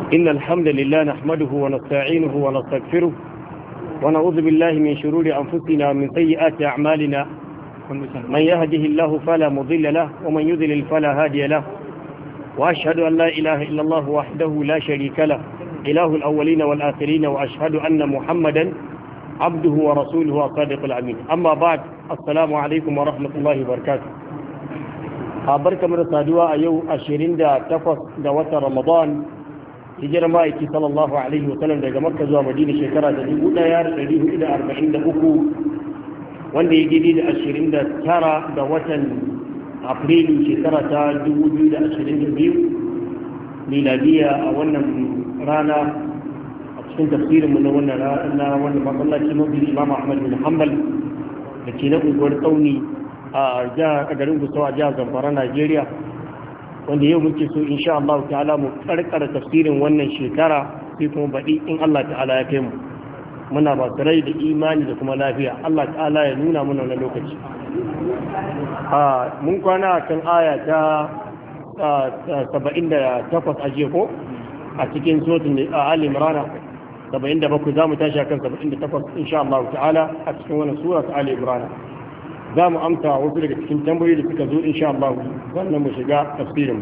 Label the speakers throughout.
Speaker 1: إن الحمد لله نحمده ونستعينه ونستغفره ونعوذ بالله من شرور أنفسنا ومن سيئات أعمالنا من يهده الله فلا مضل له ومن يضلل فلا هادي له وأشهد أن لا إله إلا الله وحده لا شريك له إله الأولين والآخرين وأشهد أن محمدا عبده ورسوله وصادق الأمين أما بعد السلام عليكم ورحمة الله وبركاته أبركة من الصادوة أيو أشيرين دا تفص دا وطن رمضان hijirar ma'aiki sallallahu alaihi wasallam daga makka zuwa madina shekara da 1443 wanda ya gidi da 29 da watan afrilu shekara ta 2022 miladiya a wannan rana a cikin tafsirinmu na wannan rana wanda masallaci mafi imam ahmad bin hanbal da ke na unguwar tsauni a garin gusawa jihar zamfara najeriya wanda yau muke so insha Allah ta'ala mu karkara tafsirin wannan shekara sai kuma baɗi in Allah ta'ala ya kai mu muna ba rai da imani da kuma lafiya Allah ta'ala ya nuna mana wannan lokaci mun kwana kan aya ta 78 a jiya ko a cikin suratul Ali Imran 77 zamu tashi kan 78 insha Allah ta'ala a cikin wannan sura ta Ali Imran za mu amsa wasu daga cikin tambayoyi da suka zo insha Allah wannan mu shiga tafsirin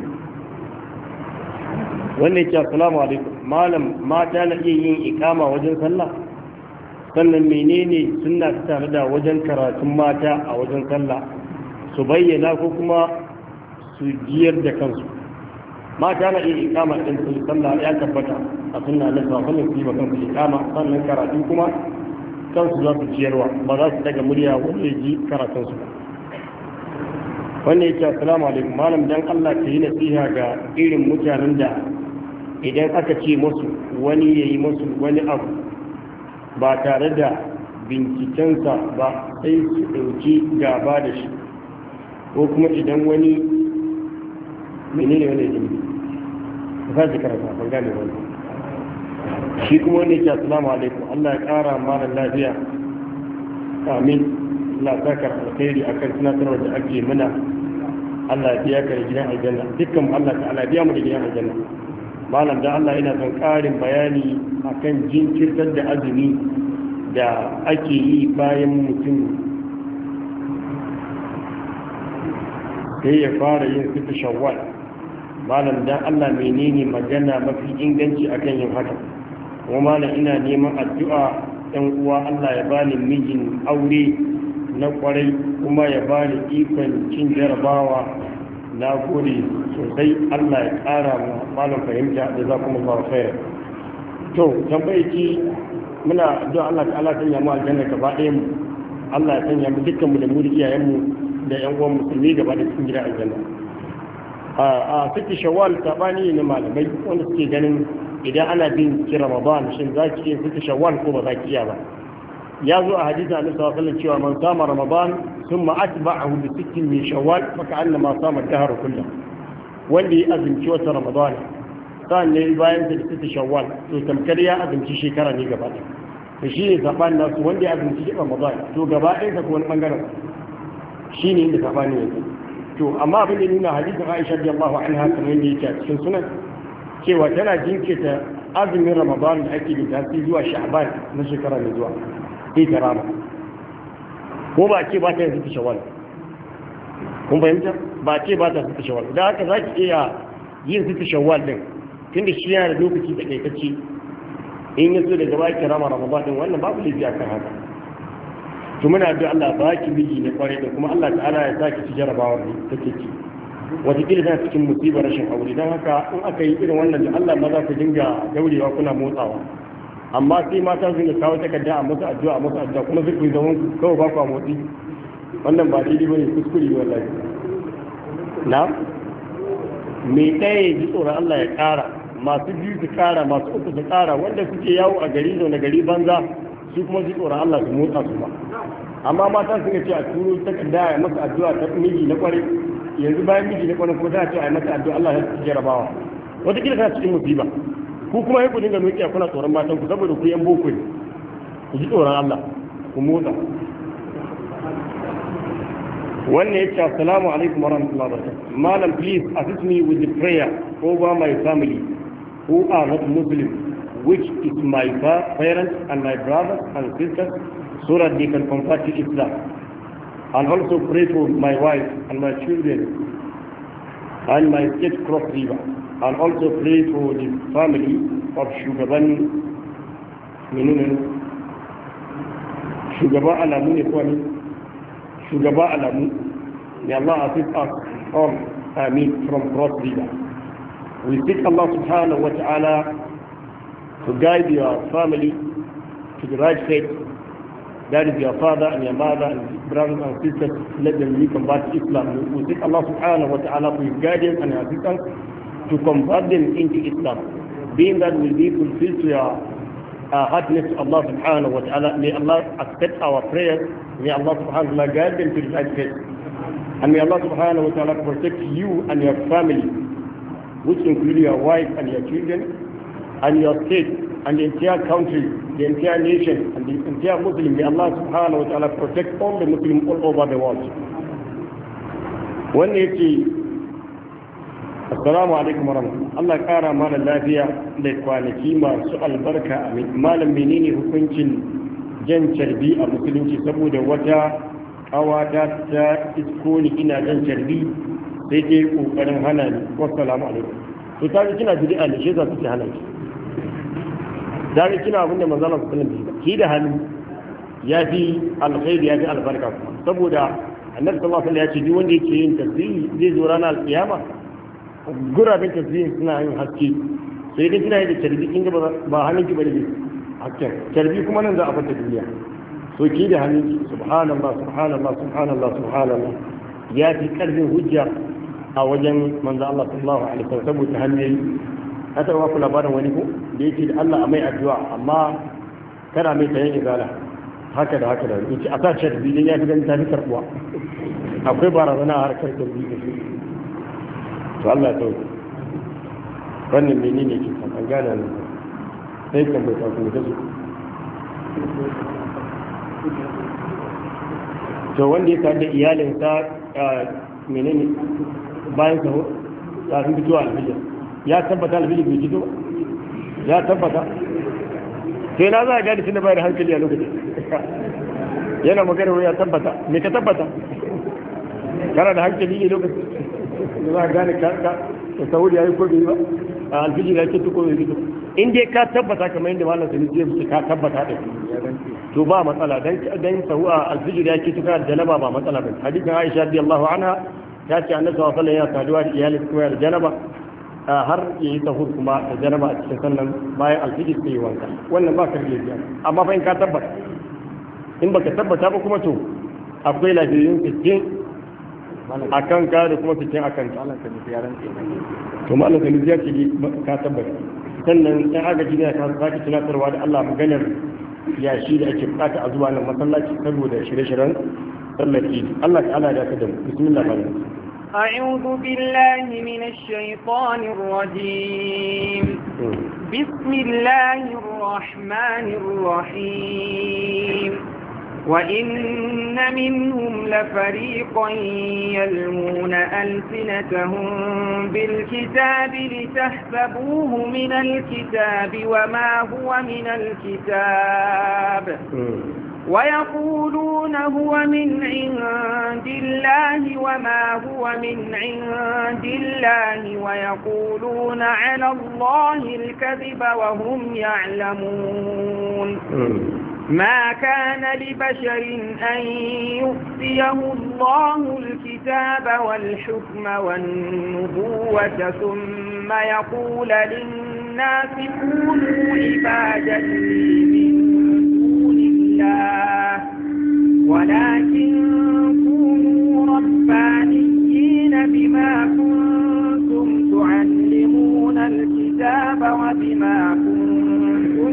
Speaker 1: wannan yake assalamu alaikum malam mata na iya yin ikama wajen sallah sannan menene sunna tare da wajen karatun mata a wajen sallah su bayyana ko kuma su jiyar da kansu mata na iya ikama din su sallah ya tabbata a sunna na sallallahu alaihi wasallam su ikama sannan karatu kuma kansu za su ciyarwa ba za su daga murya wanda ya ji karatunsu ba wannan yake assalamu alaikum malam dan Allah ka yi nasiha ga irin mutanen da idan aka ce musu wani ya yi musu wani abu ba tare da bincikensa ba sai su ɗauki gaba da shi ko kuma idan wani menene wani jini ba za su karanta ban gane wani shi kuma wanda yake assalamu alaikum Allah ya kara mara lafiya amin Allah ta kar alkhairi akan tunatarwa da ake mana Allah ya biya ka da gidan aljanna dukkan Allah ta'ala biya mu da gidan aljanna malam da Allah yana son karin bayani akan jinkirtar da azumi da ake yi bayan mutum sai ya fara yin sita shawwal malam dan Allah menene magana mafi inganci akan yin haka kuma malam ina neman addu'a ɗan uwa Allah ya bani mijin aure na kwarai kuma ya bani ikon cin jarabawa na gode sosai Allah ya ƙara malam fahimta da za kuma ba khair to tambayi muna addu'a Allah ta'ala ya sanya mu aljanna gaba ɗaya mu Allah ya sanya mu dukkan mu da mu da iyayen mu da ƴan uwan musulmi gaba da cikin gidan aljanna a cikin shawwal sabani ne malamai wanda suke ganin idan ana bin ki Ramadan shin za ki iya fita Shawwal ko ba za ki iya ba ya zo a hadisi Annabi sallallahu alaihi wasallam cewa man sama Ramadan thumma atba'ahu bi sittin min Shawwal fa ka'anna ma sama ad-dahr kullahu wanda ya azumci wata Ramadan sannan bayan da fita Shawwal to tamkar ya azumci shekara ne gaba ɗaya to shine saban nasu wanda ya azumci Ramadan to gaba ɗaya ko wani bangaren shine inda sabani yake to amma abin da nuna hadisin Aisha radiyallahu anha kamar yadda yake a cikin sunan cewa tana jinkirta azumin ramadan da ake da tasiri zuwa sha'ban na shekara mai zuwa sai ta rama ko ba ce ba ta yin fita shawwal kun fahimta ba ce ba ta fita shawwal da haka za ki iya yin fita shawwal din tunda shi yana da lokaci da kaitacce in ya zo daga baki rama ramadan din wannan babu laifi akan haka to muna addu'a Allah ba ki miji ne kwarai da kuma Allah ta'ala ya saki ci jarabawar ne take ci wataƙila tana cikin musibar rashin aure don haka in aka yi irin wannan da Allah ma za ku dinga daurewa kuna motsawa amma sai mata su dinga kawo takarda a musu addu'a kuma su ku zaman ku kawai ba ku a motsi wannan ba daidai bane kuskure ne wallahi na me ɗaya ya ji tsoron Allah ya ƙara masu biyu su ƙara masu uku su ƙara wanda suke yawo a gari zaune gari banza su kuma ji tsoron Allah su motsa su ba amma mata suka ce a turo takarda ya masa addu'a ta miji na kwarai yanzu bayan miji na kwanan kuma za a ce a yi mata addu'a Allah ya ci jarabawa wataƙila tana cikin musiba ku kuma ya ku dinga nukiya kuna tsoron matan ku saboda ku yan boko ne ku ji tsoron Allah ku motsa wannan ya ce assalamu alaikum wa rahmatullahi wa barakatuh malam please assist me with the prayer over my family who are not Muslim, which is my parents and my brothers and sisters, so that they can convert to Islam. And also pray for my wife and my children and my state cross river. And also pray for the family of Shugaba Alamu. May Allah assist us all, from cross river. We seek Allah subhanahu wa ta'ala to guide your family to the right faith. That is your father and your mother and brothers and sisters. Let them convert to Islam. We seek Allah subhanahu wa ta'ala for his guidance and assistance to convert them into Islam. Being that will be fulfilled to your heartness to Allah subhanahu wa ta'ala. May Allah accept our prayers. May Allah subhanahu wa ta'ala guide them to the right faith. And may Allah subhanahu wa ta'ala protect you and your family, which include your wife and your children, and your state, and the entire country, the entire nation, and the entire Muslim. May Allah subhanahu wa ta'ala protect all the Muslims all over the world. Wannan yake, assalamu alaikum warahmatullahi. Allah kara mana lafiya da kwanaki masu albarka. Amin. Malam, menene hukuncin jan carbi a musulunci? Saboda wata kawata ta isko ni ina jan carbi sai ke kokarin hana ni. Wassalamu alaikum. To ta kina bid'a ne, shi za su hana ki. Da kina abin da manzo Allah sallallahu alaihi wasallam ki da hannu yafi alkhairi yafi albarka. Saboda Annabi sallallahu alaihi wasallam ya ce duk wanda yake yin tasbihi zai zo ranar alkiyama gurabin tasbihin suna yin haske. Sai dai kina yi da carbi kin ga ba hannunki bane ne hakken. Carbi kuma nan za a fata duniya. So ki da hannunki, subhanallah ya fi karfin hujja a wajen manzo Allah sallallahu alaihi wasallam. Saboda hanyoyi ka taɓa ku labarin wani ko da yake da Allah a mai addu'a amma kana mai tayin izala haka da yace a sa sharbi dan ya fi ganin tafi karbuwa. Akwai barazana a harkar tarbi da shi. To Allah ya tauke wannan menene ke an gane ne sai kan bai tafi da su. To wanda ya tare da iyalinsa menene bayan sahur kafin fitowa alfijir ya tabbata alfijir bai fito ya tabbata sai na za a gani tunda bayar hankali a lokacin yana magana ya tabbata me ka tabbata kana da hankali ne lokacin da za a gane ka sahur ya yi ko bai ba alfijir ya ce ko bai fito in dai ka tabbata kamar yadda malam sani zai fice ka tabbata da to ba matsala dan sahu alfijir ya ce tuka da janaba ba matsala ba. Hadisin Aisha radiyallahu anha ta ce annabi sallallahu alaihi wasallam ya saduwa da iyalin kuma da janaba har ya yi sahur kuma da janaba a cikin sannan bayan alfijir sai wanka. Wannan ba ka rige biya amma fa in ka tabbata. In baka tabbata ba kuma to akwai lafiyoyin fitin a kan ka da kuma fitin a kan ka. To malam sani ya ce ka tabbata. Sannan ɗan agaji ne ka sake tunatarwa da Allah maganar yashi da ake bukata a zuwa nan masallaci saboda shirye-shiryen sallar Eid. Allah ta'ala ya ka da mu. Bismillah.
Speaker 2: أعوذ بالله من الشيطان الرجيم. بسم الله الرحمن الرحيم. وإن منهم لفريقا يلمون ألسنتهم بالكتاب لتحسبوه من الكتاب وما هو من الكتاب ويقولون هو من عند الله وما هو من عند الله ويقولون على الله الكذب وهم يعلمون. ما كان لبشر أن يؤتيه الله الكتاب والحكم والنبوة ثم يقول للناس كونوا عبادا لي من دون الله ولكن كونوا ربانيين بما كنتم تعلمون الكتاب وبما كنتم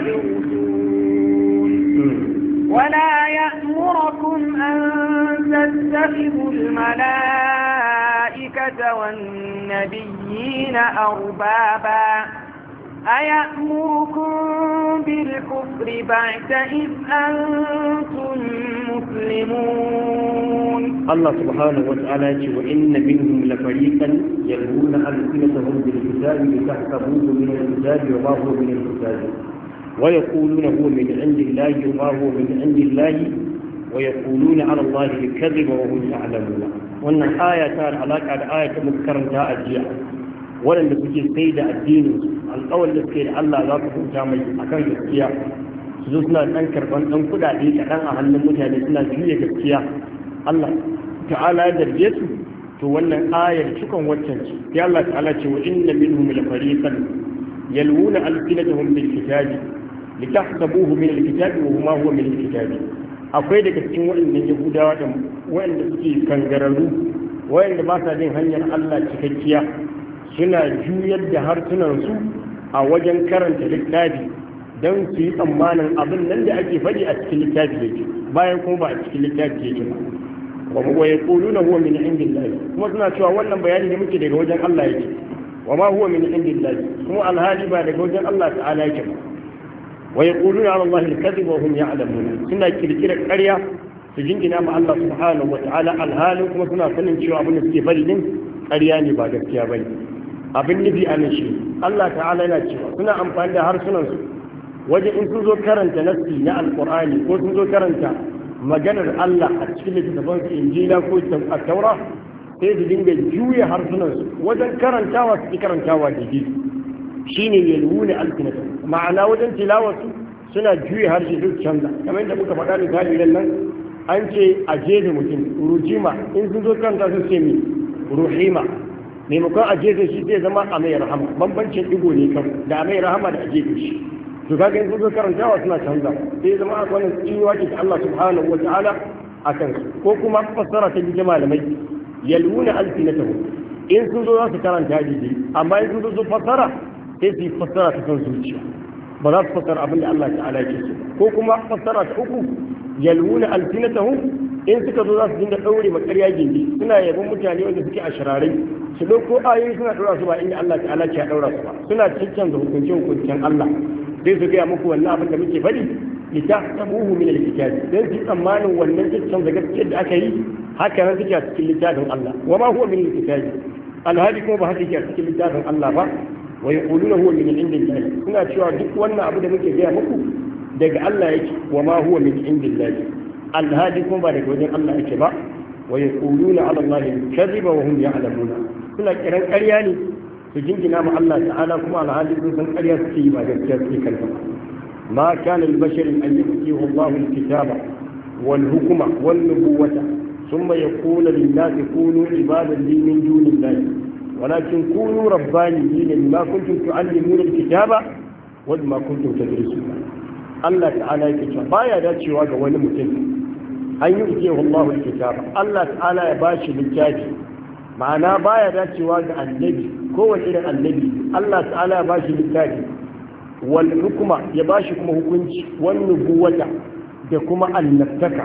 Speaker 2: تدرسون ولا يأمركم أن تتخذوا الملائكة والنبيين أربابا أيأمركم بالكفر بعد إذ أنتم مسلمون.
Speaker 1: الله سبحانه وتعالى وإن منهم لفريقا يلوون ألسنتهم بالكتاب لتحسبوه من الكتاب وما هو من الكتاب ويقولون هو من عند الله وما هو من عند الله ويقولون على الله الكذب وهم يعلمون. وأن الآية كان علاقة الآية مذكرة أجياء ولن تجي سيد الدين الأول الذي الله لا تكون جامع أكان gaskiya su suna ɗan karɓar ɗan kuɗaɗe kaɗan a hannun mutane suna juya gaskiya Allah ta'ala ya darje su to wannan ayar cikon waccan ce sai Allah ta'ala ce wa inna minhum la fariqan yalwuna alsinatahum bil kitabi litahsabuhu min al kitabi wa huma huwa min al kitabi. Akwai daga cikin waɗannan yahudawa da waɗanda suke kangararru waɗanda ba sa jin hanyar Allah cikakkiya suna juyar da harsunansu a wajen karanta littafi don su yi tsammanin abin nan da ake faɗi a cikin littafi yake bayan kuma ba a cikin littafi yake ba wa yaquluna huwa min indillahi kuma suna cewa wannan bayani da muke daga wajen Allah yake wa ma huwa min indillahi kuma alhali ba daga wajen Allah ta'ala yake ba wa yaquluna ala Allah al-kadhib wa hum ya'lamun suna kirkira ƙarya su jingina ma Allah subhanahu wa ta'ala alhalin kuma suna sanin cewa abin da suke faɗi din ƙarya ne ba gaskiya bane. Abin nufi a nan shi Allah ta'ala yana cewa suna amfani da harsunansu wajen in sun zo karanta nassi na alkur'ani ko sun zo karanta maganar Allah a cikin littattafan su injila ko taura sai su dinga juya harsunansu wajen karantawa su karantawa da ji shine yalwuna alfinata ma'ana wajen tilawarsu suna juya harshe duk canza kamar yadda muka faɗa misali nan an ce a jefe mutum rujima in sun zo karanta su ce mi ruhima maimakon a jefe shi zai zama a mai rahama bambancin digo ne kan da a mai rahama da a jefe shi to kaga in zo karantawa suna canza sai zama a wannan tsinuwa ce ta Allah subhanahu wa ta'ala a kansu ko kuma fassara ta ji malamai yalwuna alfinatahum in sun zo za su karanta daidai amma in sun zo fassara sai su yi fassara ta kan zuciya ba za su fassara abin da Allah ta'ala ke so ko kuma fassara ta uku yalwuna alfinatahum in suka zo za su dinga ɗaure makarya gindi suna yabon mutane wanda suke a shirarai su ɗauko ayoyi suna ɗaura su ba inda Allah ta'ala ke ɗaura su ba suna cancanza hukuncen Allah sai su gaya muku wannan abin da muke faɗi litahsabuhu min al-kitab dan su tsammanin wannan cancanza gaskiyar da aka yi haka nan suke a cikin littafin Allah wa ma huwa min al-kitab alhadi kuma ba haka yake a cikin littafin Allah ba wa yaquluna huwa min indillah suna cewa duk wannan abu da muke gaya muku daga Allah yake wa ma huwa min indillah alhadi kuma ba daga wajen Allah yake ba wa yaquluna ala Allah kadhiba wa hum ya'lamuna suna kiran ƙarya ne su jingina ma Allah ta'ala kuma alhadi sun san ƙarya suke yi ba gaskiya suke kanta ma kana al-bashar an yu'tihi Allah al-kitaba wal hukma wan nubuwata thumma yaqulu lin-nasi kunu ibadan li min dunillahi walakin kunu rabbaniyina bima kuntum tu'allimuna al-kitaba wa bima kuntum tadrisuna Allah ta'ala yake cewa baya dacewa ga wani mutum an yi uke Allah kitaba Allah ta'ala ya bashi littafi ma'ana baya dacewa ga annabi kowane irin annabi Allah ta'ala ya bashi littafi wal hukuma ya bashi kuma hukunci wan nubuwata da kuma annabtaka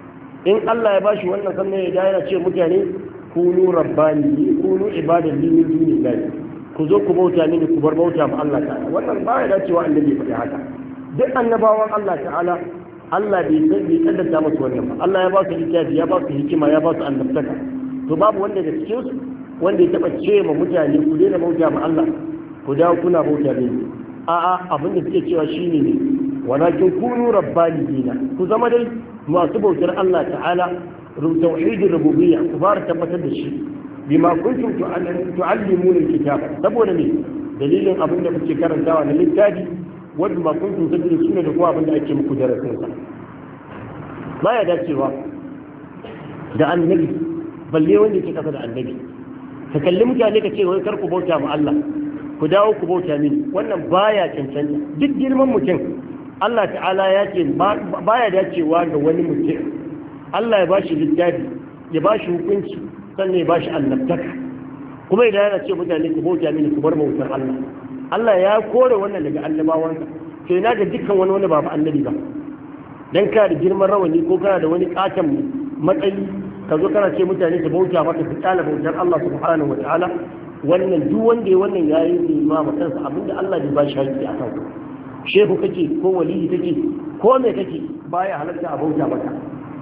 Speaker 1: in Allah ya bashi wannan sannan ya daina ce mutane kunu rabbani kunu ibadan li min dunillahi ku zo ku bauta mini ku bar bauta ma Allah ta'ala wannan baya dacewa annabi ya faɗi haka duk annabawan Allah ta'ala Allah bai kaddata musu wannan ba Allah ya ba su littafi ya ba su hikima ya ba su annabtaka to babu wanda da cikin su wanda ya taba ce ma mutane ku daina bauta ma Allah ku dawo kuna bauta ne a'a abin da suke cewa shine ne walakin kunu rabbaniyina ku zama dai masu bautar Allah ta'ala tauhidin rububiyya ku fara tabbatar da shi bima kuntum tu'allimuna alkitaba saboda ne dalilin abin da kuke karantawa na littafi wanda ba kuntum tadrusuna da kuma abin da ake muku darasin sa baya dacewa da annabi balle wanda yake kasa da annabi ka kalli mutane ka ce wai kar ku bauta ma Allah ku dawo ku bauta mini wannan baya cancanta duk girman mutum Allah ta'ala ya ce baya dacewa ga wani mutum Allah ya bashi littafi ya bashi hukunci sannan ya bashi annabtaka kuma idan yana ce mutane ku bauta mini ku bar bautar Allah Allah ya kore wannan daga annabawansa sai na ga dukkan wani ba annabi ba dan ka da girman rawani ko kana da wani katon matsayi ka zo kana ce mutane su bauta maka su kala bautar Allah subhanahu wataala wannan duk wanda ya wannan yayi nima ma kansa abinda Allah bai bashi haƙƙi a kansa shehu kake ko waliyi kake ko me kake baya halatta a bauta maka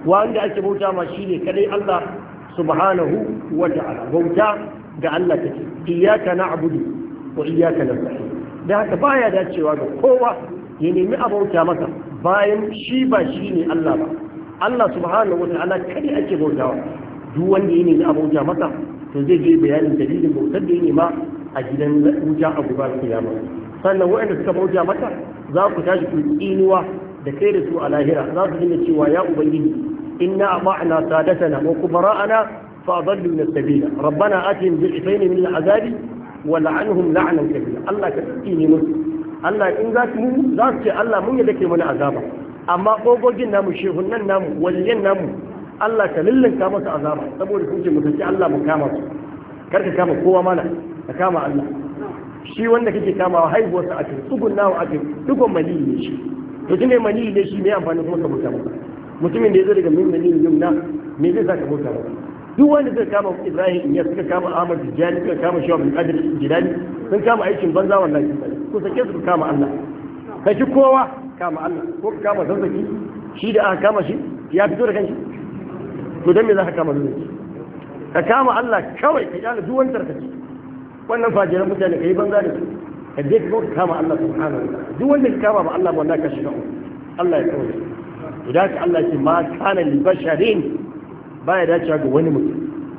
Speaker 1: wanda ake bauta ma shine kadai Allah subhanahu wa ta'ala. Bauta ga Allah take, iyyaka na'budu wa iyyaka nasta'in. Da haka baya dacewa ga kowa ya nemi a bauta masa bayan shi ba shi ne Allah ba. Allah subhanahu wa ta'ala kadai ake bautawa. Duk wanda ya nemi a bauta masa to zai je bayanin dalilin bautar da ya nema a gidan wuta a gobe kiyama. Sannan waɗanda suka bauta mata za ku tashi ku tsinuwa da kai da su a lahira, za su dinga cewa ya ubangiji inna ata'na sadatana wa kubara'ana fa adalluna sabila rabbana atihim bi'fayn min al'azabi wa la'anhum la'nan kabira. Allah ka tsine musu. Allah in za su ce Allah mun yadda ke mana azaba, amma kogogin namu, shehunan namu, waliyan namu, Allah ka lullunka masa azaba saboda sun ce mu saki Allah mu kama su. Kar ka kama kowa mana, ka kama Allah. Shi wanda kake kamawa haihuwarsa ake, tsugunnawa ake, dukkan maniyi ne shi. To tun da maniyi ne shi, me amfani kuma ka bauta masa? Mutumin da ya zo daga min maniyi yumna, me zai sa ka bauta masa? Duk wanda zai kama Ibrahim ya suka kama Ahmad Tijjani, suka kama Shehu Abdul Qadir Jilani, sun kama aikin banza wallahi. Ko sake su kama Allah. Ka ki kowa kama Allah, ko ka kama zazzaki, shi da aka kama shi ya fito da kanshi. To dan me za ka kama zazzaki? Ka kama Allah kawai, ka kyale duk wani tarkaci. Wannan fajiran mutane ka yi banza da su, ka je ka kama Allah subhanahu wa ta'ala. Duk wanda ka kama ba Allah ba wallahi ka shiga Allah ya kawai. Idan ka Allah ce ma kana li basharin, baya dacewa ga wani mutum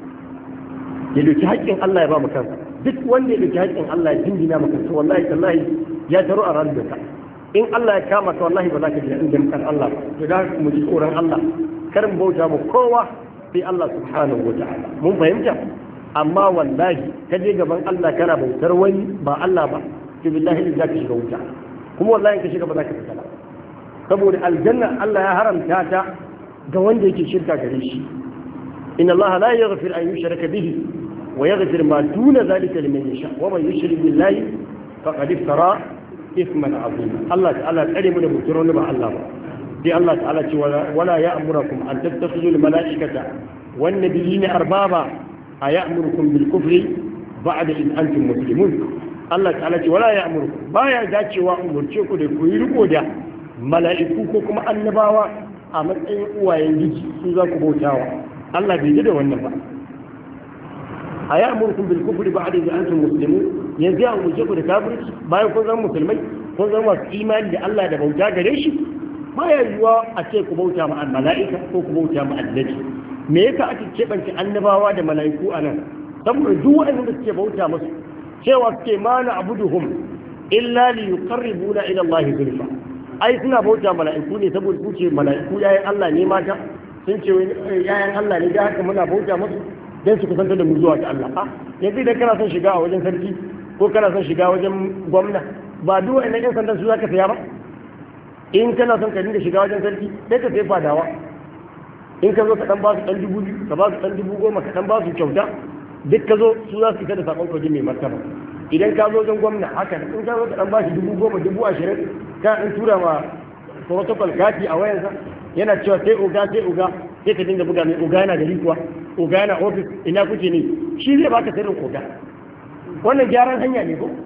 Speaker 1: ya doki haƙƙin Allah ya ba mu kansa. Duk wanda ya doki haƙƙin Allah ya dingina maka to wallahi tallahi ya taro a ran ka. In Allah ya kama ka wallahi ba za ka ji inda mukan Allah ba. To da mu ji tsoron Allah, kar mu bauta mu kowa sai Allah subhanahu wa ta'ala. Mun fahimta? Amma wallahi ka je gaban Allah kana bautar wani ba Allah ba, to billahi za ka shiga wuta. Kuma wallahi ka shiga ba za ka fita ba. Saboda aljanna Allah ya haramta ta ga wanda yake shirka gare shi. Inna Allah la yaghfir an yushraka bihi wa yaghfir ma duna zalika liman yasha wa man yushrik billahi faqad iftara ithman azima. Allah ta'ala tsare mu da bautar wani ba Allah ba. Sai Allah ta'ala ce wala ya'murukum an tattakhidhu al-mala'ikata wan nabiyina arbaba aya'murukum bil kufri ba'da in antum muslimun. Allah ta'ala ce wala ya'murukum, baya dacewa umurce ku da ku yi riko da mala'iku ko kuma annabawa a matsayin uwayen giji su za ku bautawa. Allah bai ji da wannan ba. Aya'murukum bil kufri ba'da in antum muslimun, yanzu ya umurce ku da kafirci bayan kun zama musulmai, kun zama masu imani da Allah da bauta gare shi. Baya yiwuwa a ce ku bauta ma mala'ika ko ku bauta ma annabi. Me yasa ake keɓance annabawa da mala'iku a nan? Saboda duk waɗanda suke bauta musu cewa suke mana abuduhum illa li yuqarribuna ila Allah zulfa. Ai suna bauta mala'iku ne saboda su ce mala'iku yayin Allah ne mata, sun ce yayin Allah ne, da haka muna bauta musu dan su kusantar da mu zuwa ga Allah. Yanzu idan kana son shiga a wajen sarki ko kana son shiga wajen gwamna, ba duk waɗannan ƴan sandan su zaka saya ba? In kana son ka dinga shiga wajen sarki sai ka sai fadawa. In ka zo ka dan ba su dan 2000, ka ba su dan 10,000, ka dan ba su kyauta, duk ka zo su za su fita da sakon kwaje mai martaba. Idan ka zo wajen gwamna haka, in ka zo ka dan ba shi 10,000, 20,000, ka dan tura ma protocol kati a wayansa yana cewa sai oga sai ka dinga buga mai oga yana gari kuwa, oga yana ofis, ina kuke ne, shi zai baka sirrin oga. Wannan gyaran hanya ne ko?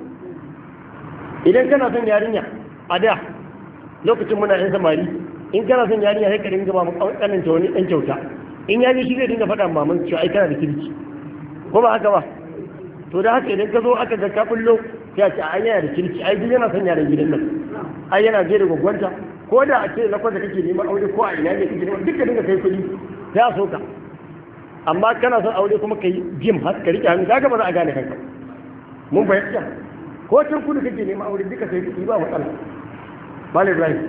Speaker 1: Idan kana son yarinya a da lokacin muna yan samari, in kana son yarinya sai ka dinga ba mu kanin ta wani dan kyauta. In ya ji shi zai dinga faɗa maman cewa ai kana da kirki, ko ba haka ba? To da haka idan ka zo aka ga ka bullo sai a ce ai yana da kirki, ai duk yana son yaran gidan nan, ai yana je da gwagwanta, ko da a ce lakon da kake neman aure ko a ina ne kake neman, duka dinga kai kuɗi ya so ka. Amma kana son aure kuma kai jim har ka rike hannu, kaga ba za a gane kanka. Mun bayyana ko can kudu kake neman aure duka sai kuɗi ba matsala. Malam Ibrahim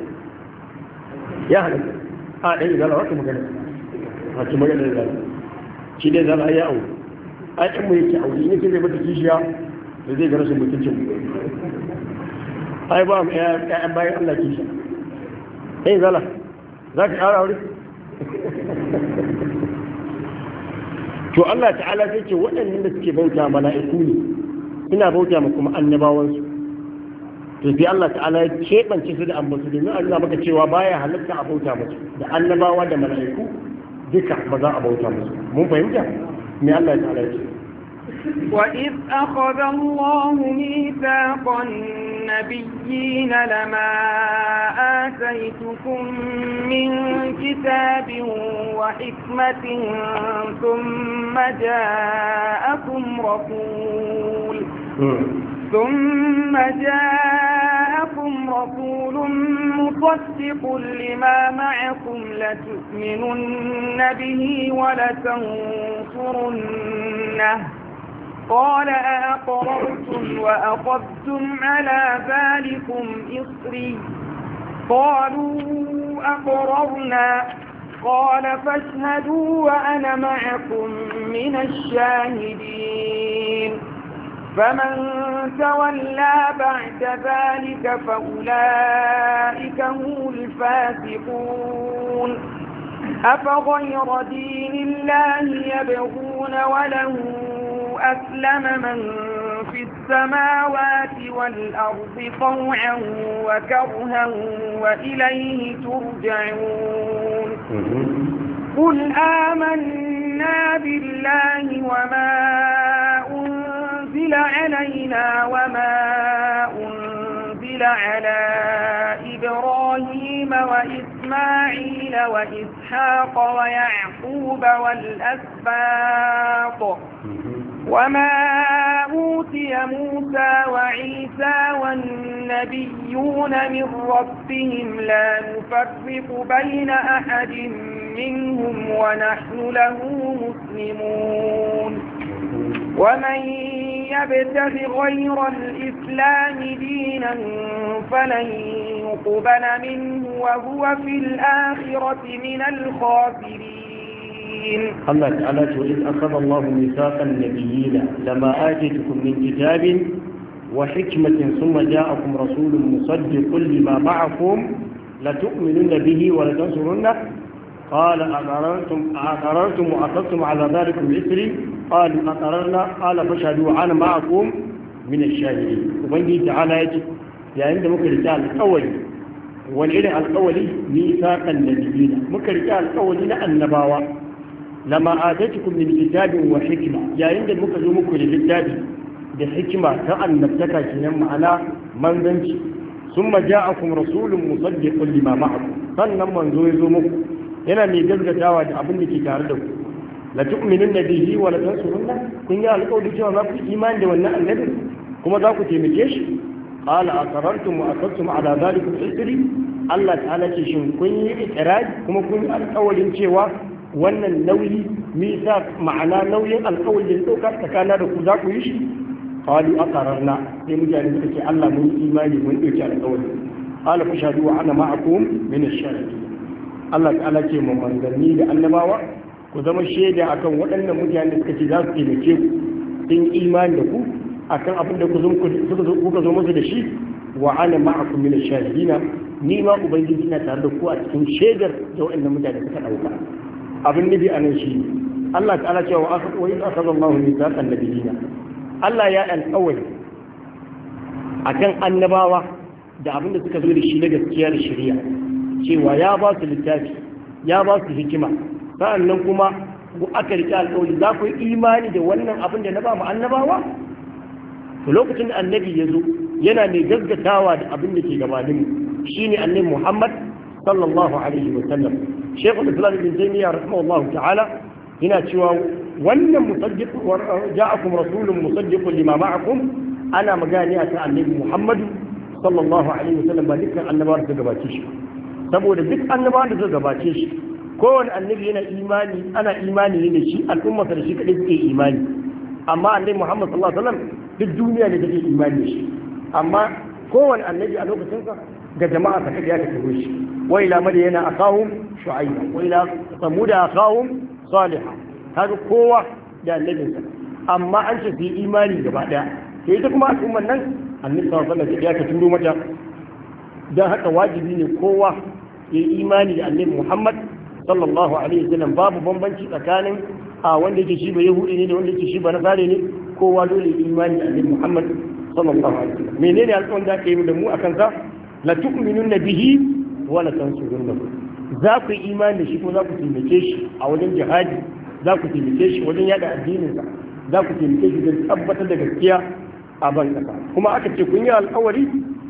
Speaker 1: ya halatta a ɗaya zala wata magana a ci magana da zala shi dai zala ya aure a ɗan mu yake aure in yake zai mata kishiya da zai ga rashin mutuncin ai ba mu ƴaƴan bayan Allah kishiya. Zala za ka ƙara aure? To Allah ta'ala sai ce waɗannan da suke bauta mala'iku ne, suna bauta ma kuma annabawansu. To sai Allah ta'ala ya keɓance su da ambatu domin Allah maka cewa baya halatta a bauta musu, da annabawa da mala'iku duka ba za a bauta musu. Mun fahimta me Allah ta'ala ya ce.
Speaker 2: وإذ أخذ الله ميثاق النبيين النبيين لما آتيتكم من كتاب وحكمة ثم جاءكم رسول مصدق لما معكم لتؤمنن به ولتنصرنه قال أأقررتم وأخذتم على ذلكم إصري قالوا أقررنا قال فاشهدوا وأنا معكم من الشاهدين فمن تولى بعد ذلك فأولئك هم الفاسقون أفغير دين الله يبغون وله أسلم من في السماوات والأرض طوعا وكرها وإليه ترجعون قل آمنا بالله وما أنزل علينا وما أنزل على إبراهيم وإسماعيل وإسحاق ويعقوب والأسباط وما أوتي موسى وعيسى والنبيون من ربهم لا نفرق بين أحد منهم ونحن له مسلمون ومن يبتغ غير الإسلام دينا فلن يقبل منه وهو في الآخرة من الخاسرين.
Speaker 1: الله تعالى وإذ أخذ الله ميثاق النبيين لما آتيتكم من كتاب وحكمة ثم جاءكم رسول مصدق لما معكم لتؤمنن به ولتنصرنه قال أقررتم وأخذتم على ذلكم إثري قالوا أقررنا قال فاشهدوا وأنا معكم من الشاهدين. وبنجي تعالى يجي يعني مكرجاء الأول والإله الأولي ميثاق النبيين مكرجاء الأولين النبوة لما آتيتكم من كتاب وحكمة يعني مكرجاء مكرجاء للكتاب بحكمة كأنبتك كنم معنا منذنش ثم جاءكم رسول مصدق لما معكم sannan manzo ya zo muku yana mai gaskatawa da abin da ke tare da ku la tu'minun bihi wa la tansurunna kun yi alƙawari cewa za ku imani da wannan annabi kuma za ku taimake shi qala aqarartum wa aqadtum ala zalikum isri Allah ta'ala ce shin kun yi iqrar kuma kun yi alƙawarin cewa wannan nauyi misa ma'ana nauyin alƙawarin da dauka tsakanin da ku za ku yi shi qalu aqararna sai mutane suka ce Allah mun imani mun dauki alƙawari qala fashhadu wa ana ma'akum min ash-shahidin Allah ta'ala ce mu manzanni da annabawa ku zama shaida akan waɗannan mutane suka ce za su taimake ku sun imani da ku akan abin da kuka zo musu da shi wa ana ma'akum min ash-shahidin ni ma ubangiji na tare da ku a cikin shaidar da waɗannan mutane suka dauka abin nabi anan shi Allah ta'ala ce wa akhadha Allahu mithaqan nabiyina Allah ya alƙawari akan annabawa da abin da suka zo da shi na gaskiya da shari'a cewa ya ba su littafi ya ba su hikima sa'annan kuma aka riƙe alƙawari za ku yi imani da wannan abin da na ba mu annabawa to lokacin da annabi ya zo yana mai gaggatawa da abin da ke gabanin mu shine annabi Muhammad sallallahu alaihi wa sallam Sheikhul Islam Ibn Taymiyyah rahimahullahu ta'ala yana cewa wannan musaddiq wa ja'akum rasulun musaddiqun lima ma'akum ana magana akan annabi Muhammad sallallahu alaihi wa sallam ba dukkan annabawa da gabace shi saboda duk annabawa da suka gabace shi kowane annabi yana imani ana imani ne da shi al'umma da shi kadai suke imani amma annabi Muhammad sallallahu alaihi wa sallam duk duniya ne take imani da shi amma kowane annabi a lokacin sa ga jama'a ta kaga ya tafi shi wa ila madiyana akahum shu'aiba wa ila samuda akahum salihah kaga kowa da annabinsa amma an ce su yi imani gaba daya to ita kuma al'umman nan annabi sallallahu alaihi wasallam ya ka turo mata dan haka wajibi ne kowa ya yi imani da annabi Muhammad sallallahu alaihi wasallam babu bambanci tsakanin a wanda yake shi ba yahudi ne da wanda yake shi ba nasare ne kowa dole ya imani da annabi Muhammad sallallahu alaihi wasallam menene alƙawarin da aka yi da mu akan sa la tu'minunna bihi wa la tansurunnahu za ku yi imani da shi ko za ku taimake shi a wajen jihadi za ku taimake shi wajen yada addinin sa za ku taimake shi don tabbatar da gaskiya a ban kasa kuma aka ce kun yi alƙawari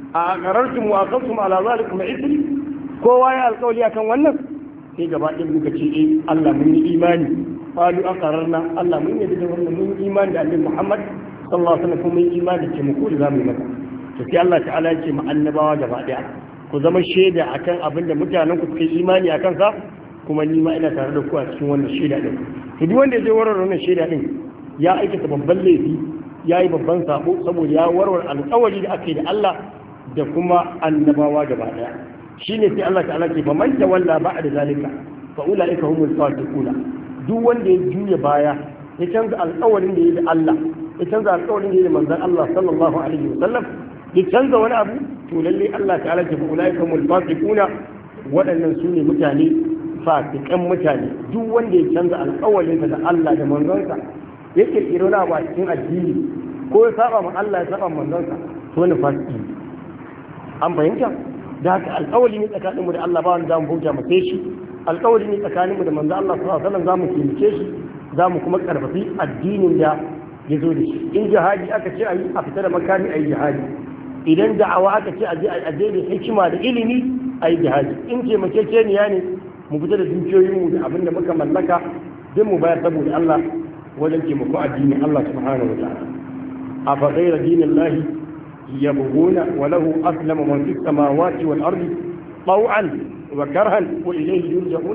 Speaker 1: a qarartum wa aqamtum ala zalikum isri kowa ya alƙawari akan wannan sai gaba ɗin muka ce Allah mun yi imani qalu aqararna Allah mun yi da wannan mun yi imani da Annabi Muhammad sallallahu alaihi wasallam mun yi imani da mu ko da zamu yi maka to sai Allah ta'ala ya ce mu annabawa gaba ɗaya ku zama shaida akan abin da mutanen ku suka yi imani akan sa kuma ni ma ina tare da ku a cikin wannan shaida din to duk wanda ya je warware wannan shaida din ya aikata babban laifi ya yi babban sabo saboda ya warware alƙawari da ake da Allah da kuma annabawa gaba ɗaya shine sai Allah ta'ala ce fa man tawalla ba'da zalika fa ulaika humul fasiquna duk wanda ya juya baya ya canza alƙawarin da ya da Allah ya canza alƙawarin da ya da manzon Allah sallallahu alaihi wasallam ya canza wani abu to lalle Allah ta'ala ce fa ulaika humul fasiquna waɗannan su ne mutane fasikan mutane duk wanda ya canza alƙawarin da Allah da manzonsa ya kirkiro na ba cikin addini ko ya saba ma Allah ya saba manzonsa to ne fasiki an fahimta da haka alƙawari ne tsakaninmu da Allah ba wanda zamu bauta mu sai shi alƙawari ne tsakaninmu da manzo Allah sallallahu alaihi wasallam zamu kimce shi zamu kuma karfafi addinin da ya zo da shi in jihadi aka ce ayi a fita da makami ayi jihadi idan da'awa aka ce aje da hikima da ilimi ayi jihadi in taimakekeniya ne mu fita da dukiyoyinmu da abin da muka mallaka don mu bayar saboda Allah wajen taimako addinin Allah subhanahu wa ta'ala a fa ghayra dinillahi يبغون وله أسلم من في السماوات والأرض طوعا وكرها وإليه يرجعون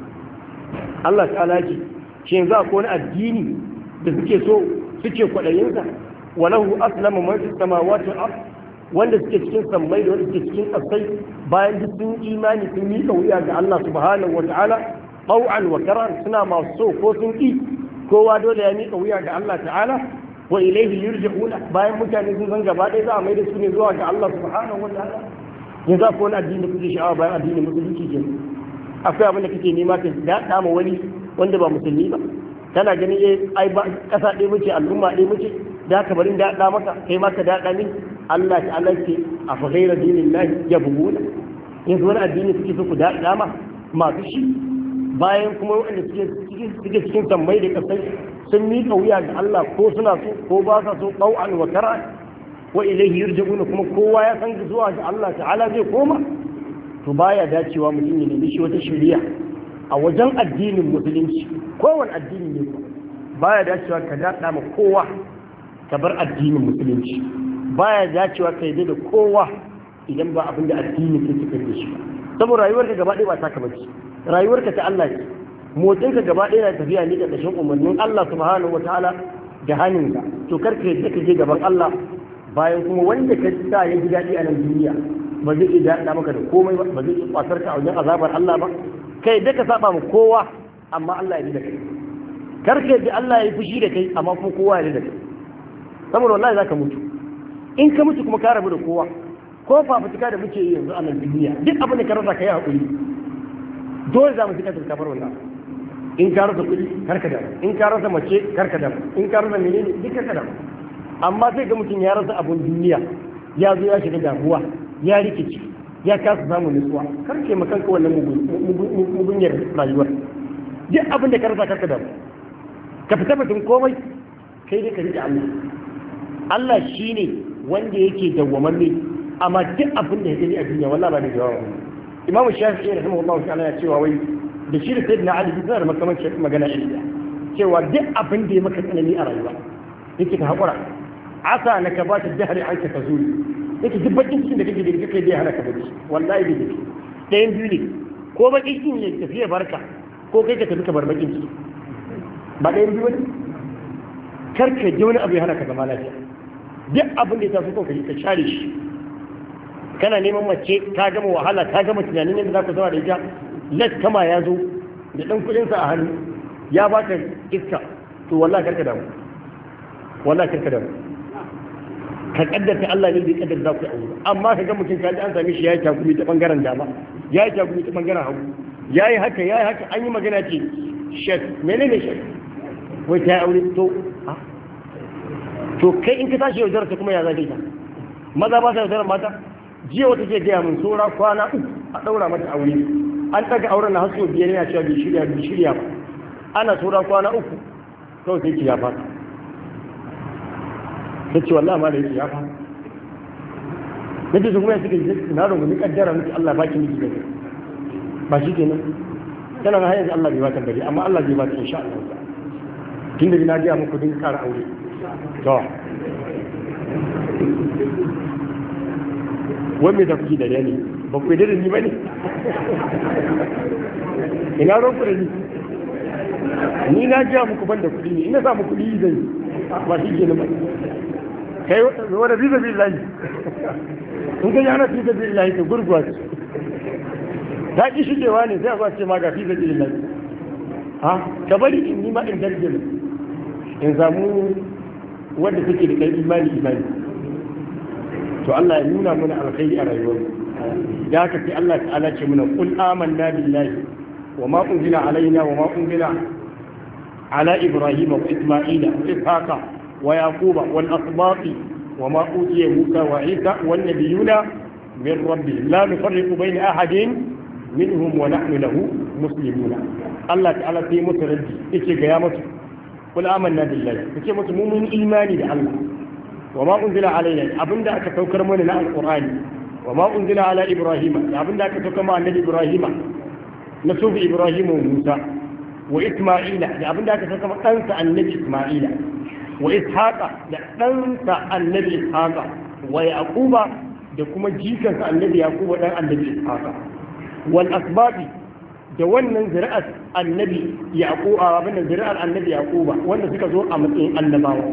Speaker 1: الله تعالى يجي شين ذا كون الديني بذكي سو سكي قلينسا وله أسلم من في السماوات والأرض wanda suke cikin sammai da wanda suke cikin ƙasai bayan duk sun imani sun yi kauya ga Allah subhanahu wa ta'ala taw'an wa karan suna masu so ko sun ki kowa dole ya miƙa wuya ga Allah ta'ala wa ilaihi yurja'una bayan mutane sun san gaba ɗaya za a mai da su ne zuwa ga Allah subhanahu wa ta'ala yanzu akwai wani addini da kuke sha'awa bayan addinin musulunci ke akwai abin da kake nema ka daɗa ma wani wanda ba musulmi ba kana ganin ai ba ƙasa ɗaya muke al'umma ɗaya muke da haka bari daɗa maka kai ma ka daɗa min Allah ta'ala ce a fa ghayra dinillahi yabghuna yanzu wani addini kuke so ku daɗa ma masu shi bayan kuma wanda suke cikin sammai da kasai sun miƙa wuya ga Allah ko suna so ko ba sa so ɗau'an wa kara wa ilaihi yurja'una kuma kowa ya san zuwa ga Allah ta'ala zai koma to baya dacewa mutum ya nemi shi wata shari'a a wajen addinin musulunci kowane addini ne baya dacewa ka daɗa ma kowa ka bar addinin musulunci baya dacewa ka yi da kowa idan ba abin da addini ke cikin da shi saboda rayuwarka gaba ɗaya ba ta ka bace rayuwarka ta Allah ce motsinka gaba ɗaya na tafiya ne da ƙarshen umarnin Allah subhanahu wa ta'ala da hannunka to karka yadda ka je gaban Allah bayan kuma wanda ka sa ya ji daɗi a nan duniya ba zai iya daɗa maka da komai ba zai iya kwasar ka a wajen azabar Allah ba kai da ka saba ma kowa amma Allah ya ji da kai karka yadda Allah ya yi fushi da kai amma kuma kowa ya ji da kai saboda wallahi zaka mutu in ka mutu kuma ka rabu da kowa ko fafutuka da muke yi yanzu a nan duniya duk abin da ka rasa ka yi haƙuri dole za mu fi kasar kafar wannan in ka rasa kuɗi karka da in ka rasa mace karka da in ka rasa menene duk karka da amma sai ga mutum ya rasa abun duniya ya zo ya shiga damuwa ya rikici ya kasa samun nutsuwa karke ma kanka wannan mugunyar rayuwar duk abin da ka rasa karka da ka fita mutum komai kai dai ka rike Allah Allah shine wanda yake dawwamamme amma duk abin da ya gani a duniya wallahi ba da jawabi Imam Shafi'i rahimahullahu ta'ala ya cewa wai da shi da sayyidina Ali suna da makamancin magana iri cewa duk abin da ya maka tsanani a rayuwa yake ka haƙura asa na ka ba ta jahari an ka zuri yake duk bakin cikin da kake da kake da hana ka bacci wallahi da kake ɗayan biyu ne ko bakin cikin ya tafi ya barka ko kai ka tafi ka bar bakin ciki ba ɗayan biyu ne kar ka ji wani abu ya hana ka zama lafiya duk abin da ya tafi ko ka share shi kana neman mace ka gama wahala ka gama tunanin yadda za ka zama da ita let kama ya zo da ɗan kuɗinsa a hannu ya ba ka iska to wallahi karka damu wallahi karka damu ka kaddarta Allah ne bai kaddar za ku yi aure amma ka ga mutum ka ji an same shi ya yi takumi ta bangaren dama ya yi takumi ta bangaren hagu ya yi haka an yi magana ce shek menene shek wai ta yi aure to kai in ka tashi yaudarar ta kuma ya zafi ta maza ba sa yaudarar mata jiya wata ke gaya mun saura kwana uku a ɗaura mata aure an ɗaga auren na hasso biyar yana cewa bai shirya ba ana saura kwana uku kawai sai ki ya fata ta ce wallahi ma da yake ya fata nake su kuma suka yi na rungu kaddara miki Allah baki miki da ba shi kenan tana ga hayar Allah bai bata bari amma Allah zai bata insha Allah tun da na ga muku din kara aure to wai da kuke da yani ba ku da ni bane ina ron ku da ni na ga muku banda kuɗi ne ina sa muku kuɗi zai ba shi kenan ba kai wanda biza billahi in ga yana biza billahi to gurguwa ta ki shigewa ne sai a zuwa ce ma ga biza billahi ha ka bari in ni ma in darje in samu wanda take da kai imani to Allah ya nuna mana alkhairi a rayuwar da haka sai Allah ta'ala ce mana qul amanna billahi wa ma unzila alaina wa ma unzila ala ibrahima wa isma'ila wa ishaqa ويعقوب والأسباط وما أوتي موسى وعيسى والنبيون من ربهم لا نفرق بين أحد منهم ونحن له مسلمون الله تعالى في متردد إيش قيامته قل آمنا بالله إيش مؤمن إيماني بالله وما أنزل علينا أبن ذاك توكر من القرآن وما أنزل على إبراهيم أبن ذاك توكر مع النبي إبراهيم نسوف إبراهيم وموسى وإسماعيل أبن ذاك توكر مع أنت النبي إسماعيل وإسحاق أنت النبي إسحاق ويعقوب دكما جيكا النبي يعقوب النبي إسحاق والأسباط دوانا زراعة النبي يعقوب أبنا زراعة النبي يعقوب وانا سكا زور أمتين النباوة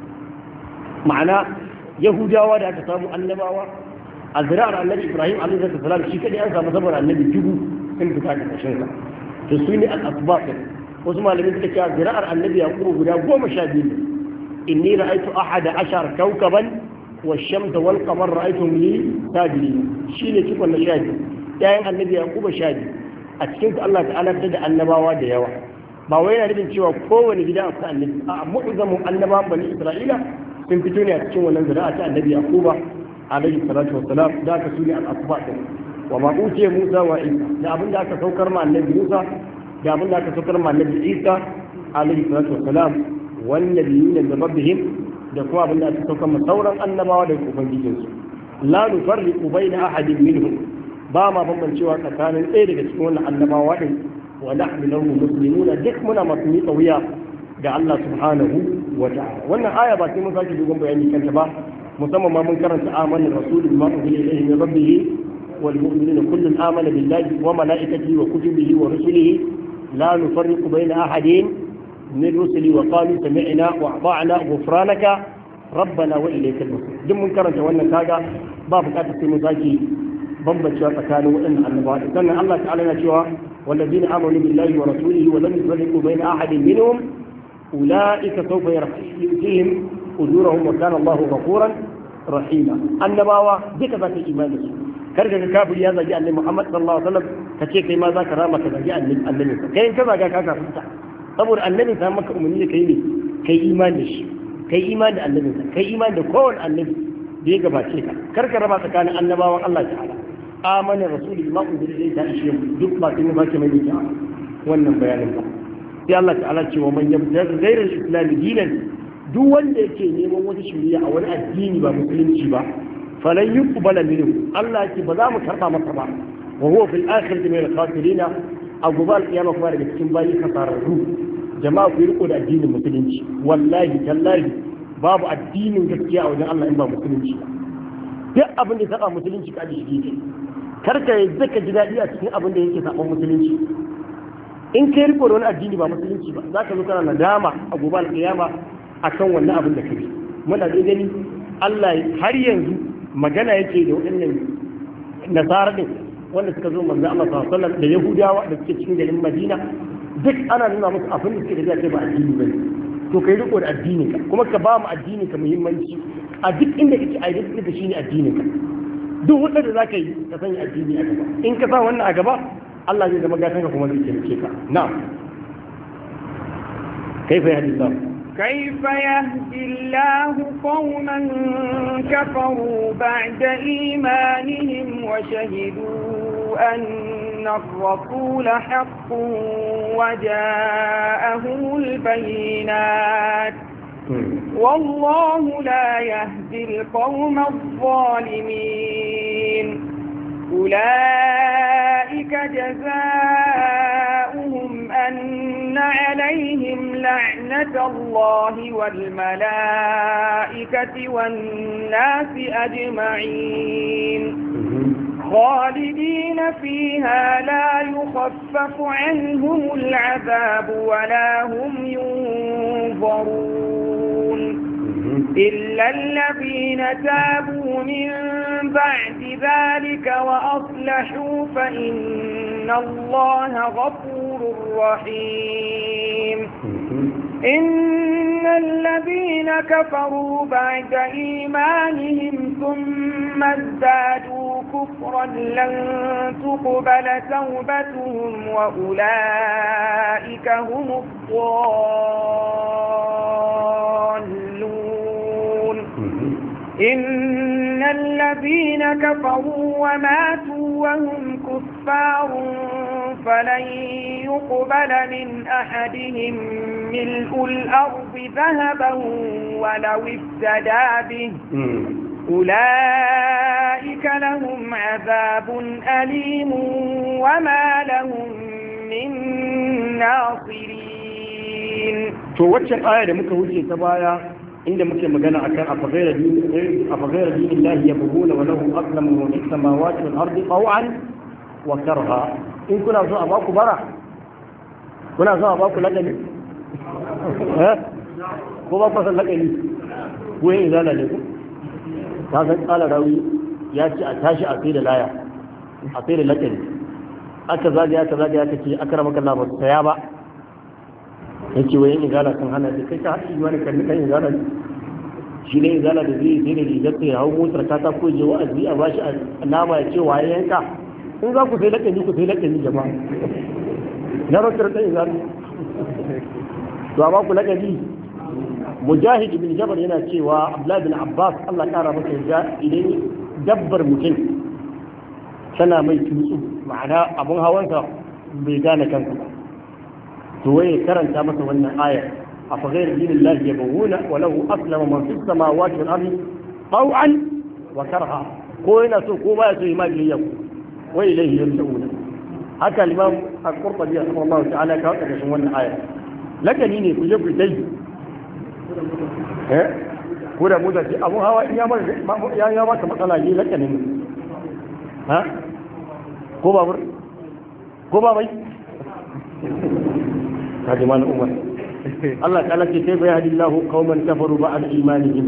Speaker 1: معنى يهودا ودا كتابوا النباوة الزراعة النبي إبراهيم عليه الصلاة والسلام شيكا دي أنسى مصبر النبي جبو سنة كاكا شنسا تسويني الأسباط وسمع لمن تكا زراعة النبي يعقوب ودا قوم شابين إني رأيت 11 كوكبا والشمس والقمر رأيتهم لي ساجدين شيء كيف ولا شاهد يعني النبي يعقوب شاهد أتكلم الله تعالى ابتدى النبوة ديوا ما وين نبي نشوف كون جدا النبي معظم النبوة بني إسرائيل sun fito ne a cikin wannan zuri'a ta annabi yaquba alaihi salatu wassalam da ka sune al-asbaq wa ma utiya musa wa isa da abin da aka saukar ma annabi musa da abin da aka saukar ma annabi isa alaihi salatu wassalam wan nabiyuna min rabbihim da kuma abin da aka saukar ma sauran annabawa da ubangijinsu la nufarriqu baina ahadin minhum ba ma bambancewa tsakanin ɗaya daga cikin wannan annabawa din wa nahnu lahu muslimuna duk muna masu miƙa wuya da Allah subhanahu wa ta'ala wannan aya ba sai mun sake dogon bayani kanta ba musamman ma mun karanta amanar rasul bima unzila ilayhi min rabbih wal mu'minuna kullun amana billahi wa malaikatihi wa kutubihi wa rusulihi la nufarriqu bayna ahadin min rusuli wa qalu sami'na wa ata'na ghufranaka rabbana wa ilaykal masir duk mun karanta wannan kaga ba bukatar sai mun sake bambancewa tsakanin waɗannan annabawa sannan Allah ta'ala yana cewa والذين آمنوا بالله ورسوله ولم يفرقوا بين أحد منهم أولئك سوف يؤتيهم أجورهم وكان الله غفورا رحيما النبوة ذيك ذات الإيمان كرجع كافر يا زكي أن محمد صلى الله عليه وسلم كشيء ما ذاك رامة زكي النبي كين كذا جاك هذا طبعا النبي سامك أمنية كيني كي إيمانش كي إيمان النبي كي إيمان كون النبي ذيك باشيك كرجع رامة كان النبوة الله تعالى آمن الرسول ما أنزل إليه تأشيم دك ما كنا ما كنا نجا wannan bayanin ba sai Allah ta'ala ce wa man yabda ghayra al-islam dinan duk wanda yake neman wata shari'a a wani addini ba musulunci ba falan yuqbala minhu Allah yake ba za mu karba masa ba wa huwa fil akhirati min al-khasirin a gobe al-qiyama kuma daga cikin bayi kasararru jama'a ku riko da addinin musulunci wallahi tallahi babu addinin gaskiya a wajen Allah in ba musulunci duk abin da ya saba musulunci ka ji shi karka yadda ka ji daɗi a cikin abin da yake saban musulunci in kai riko da wani addini ba musulunci ba za ka zo kana nadama a gobe alƙiyama akan wannan abin da kake muna da gani Allah har yanzu magana yake da waɗannan nasara din wanda suka zo manzo Allah sallallahu alaihi wasallam da yahudawa da suke cikin garin Madina duk ana nuna musu abin da suke da kai ba addini bane to kai riko da addini ka kuma ka ba mu addini ka muhimmanci a duk inda kake aidin da shine addinin ka duk wanda da zaka yi ka sanya addini a gaba in ka sa wannan a gaba Allah zai zama gatan ka kuma zai taimake ka na'am kaifa yahdi Allah
Speaker 2: kaifa yahdi Allah qauman kafaru ba'da imanihim wa shahidu anna ar-rasula haqqun wa ja'ahumul bayyinat والله لا يهدي القوم الظالمين أولئك جزاؤهم أن عليهم لعنة الله والملائكة والناس أجمعين خالدين فيها لا يخفف عنهم العذاب ولا هم ينظرون إلا الذين تابوا من بعد ذلك وأصلحوا فإن الله غفور رحيم إن الذين كفروا بعد إيمانهم ثم ازدادوا كفرا لن تقبل توبتهم وأولئك هم الضالون إن الذين كفروا وماتوا وهم كفار فلن يقبل من أحدهم ملء الأرض ذهبا ولو افتدى به أولئك لهم عذاب أليم وما لهم من ناصرين.
Speaker 1: توجه الآية muka wuce ta baya inda muke magana akan afghayra dinillahi yabghuna wa lahu aqlamu wa fis samawati wal ardi taw'an wa karha. In kuna so a baku bara, kuna so a baku lagani ko ba ku san lagani ko yin zala ne ku ta san kala rawi ya ce a tashi a sai da laya a sai da lagani aka zagaya ta ce akramaka Allah ba saya ba yace wai in izala kan hana da kai ka haɗi wani kan izala shi ne izala da zai sai da rigar sai hau motar ta ko je wa'azi a bashi nama ya ce waye yanka in za ku sai lakani ku sai lakani jama'a na rakar ta izala to amma ku lakani mujahid bin jabal yana cewa abdullah bin abbas Allah ya kara masa yarda idan dabbar mutum tana mai tutsu ma'ana abun hawansa bai gane kansa to waye karanta masa wannan ayar afa ghayra dinillahi yabghuna wa lahu aslama man fis samawati wal ardi taw'an wa karha ko yana so ko baya so yi magiya wa ilayhi yurja'una haka imam al-qurtubi rahimahullah ta'ala ka wada shin wannan ayar lakani ne ku je ku dai ko da mu da shi abu hawa in ya maka matsala ne lakanin ha ko babur ko babai هذه ما الأمة الله تعالى كيف يهدي الله قوما كفروا بعد إيمانهم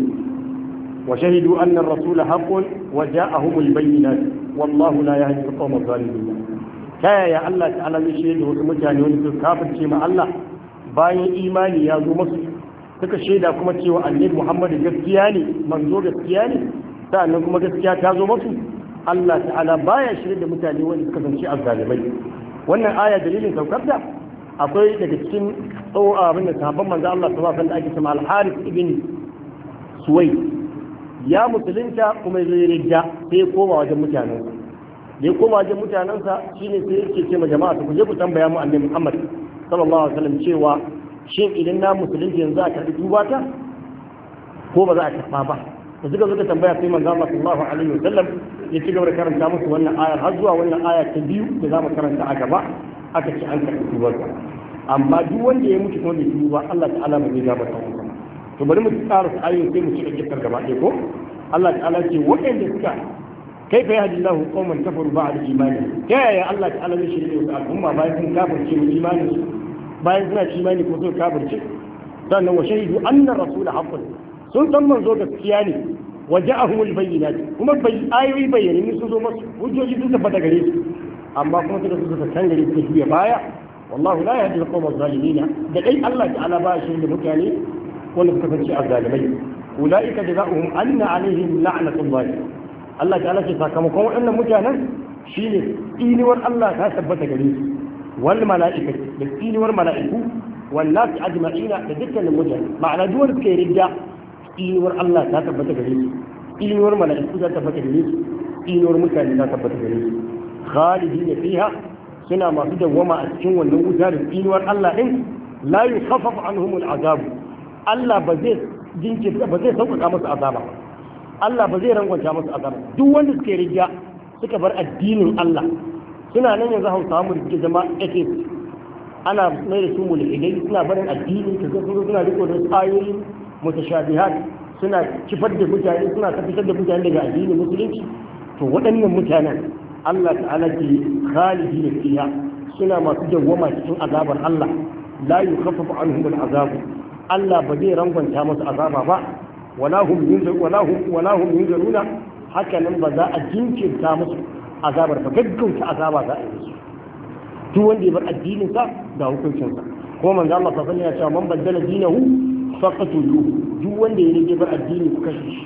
Speaker 1: وشهدوا أن الرسول حق وجاءهم البينات والله لا يهدي القوم الظالمين يا الله تعالى يشهد وتمتعني ونسل كافر شيما الله باين إيماني يا ذو مصر suka shaida kuma cewa annabi Muhammad gaskiya ne manzo gaskiya ne sannan kuma gaskiya ta zo musu Allah ta'ala baya shirye da mutane wanda suka zanci azzalimai wannan aya dalilin saukar da akwai daga cikin abin da sahabban manzo Allah sallallahu alaihi wasallam ake cewa al-Harith ibn Suwayd ya musulunta kuma zai ridda sai koma wajen mutanensa da koma wajen mutanensa shine sai yake ce ma jama'a ku je ku tambaya mu annabi Muhammad sallallahu alaihi wasallam cewa shin idan na musulunci yanzu a karɓi tuba ta ko ba za a karɓa ba da suka zo ka tambaya sai manzo Allah sallallahu alaihi wasallam ya ci gaba da karanta musu wannan ayar har zuwa wannan aya ta biyu da za mu karanta a gaba aka ce an karɓi tubar amma duk wanda ya mutu kuma bai tuba Allah ta'ala ba zai gaba ta to bari mu tsara su ayoyin sai mu ci da gaba ɗaya ko Allah ta'ala ce waɗanda suka كيف يهدي الله قوما كفروا بعد إيمانهم يا الله تعالى يشري الأمة باين sun kafirce mu imanin bayan suna ci imani ko sun kafirce sannan wa shahidu anna rasul haqqun sun san manzo gaskiya ne wa ja'ahum al-bayyinat kuma ayoyi bayyane sun zo masu hujjoji sun tabbata gare su amma kuma suka kan gare su juya baya wallahu la yahdi al-qawm adh-dhalimin da dai Allah ta'ala ba shi da mutane wanda suka fanci azzalimai ulaika jazaohum anna alaihim la'natullah Allah ta'ala ce sakamakon waɗannan mutanen shine iniwar Allah ta tabbata gare su wal mala'ika da iniwar mala'iku wal nas ajma'ina da dukkanin mutane ma'ana duk wanda suke ridda iniwar Allah ta tabbata gare su iniwar mala'iku ta tabbata gare su iniwar mutane ta tabbata gare su khalidina fiha suna masu dawwama a cikin wannan wuta da iniwar Allah din la yukhaffaf anhum al'azab Allah ba zai jinkirta ba zai sauƙaƙa musu azaba Allah ba zai rangwanta musu azaba duk wanda suke riga suka bar addinin Allah suna nan yanzu Hausawa mu rike zama ake ana mai da su mulhidai suna barin addini ta zo suna riko da ayoyi mutashabihat suna kifar da mutane suna fitar da mutane daga addinin musulunci to waɗannan mutanen Allah ta'ala ke khalidi da fiha suna masu dawwama cikin azabar Allah la yukhaffafu anhum al'azab Allah ba zai rangwanta musu azaba ba wala hum yunzaruna haka nan ba za a jinkirta musu azabar ba gaggauta azaba za a yi musu duk wanda ya bar addinin sa da hukuncin sa kuma manzo Allah sallallahu alaihi wasallam ya ce man baddala dinahu faqatuluhu duk wanda ya rage bar addini ku kashe shi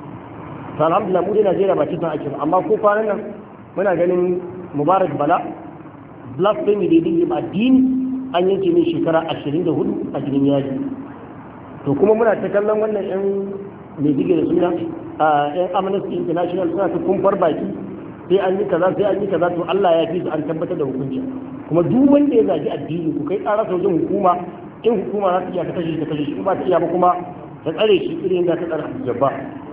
Speaker 1: to alhamdulillah mu dai Najeriya ba cikin ake amma ko kwanan nan muna ganin Mubarak Bala blasphemy da yake ba addini an yanke mai shekara 24 a gidan yaji to kuma muna ta kallon wannan yan mai dige da suna yan Amnesty International suna ta kumfar baki sai an yi kaza sai an yi kaza to Allah ya fi su an tabbatar da hukunci kuma duk wanda ya zagi addini ku kai ƙara wajen hukuma in hukuma za ta iya ta kashe shi ba ta iya ba kuma ta tsare shi irin da ta tsare jabba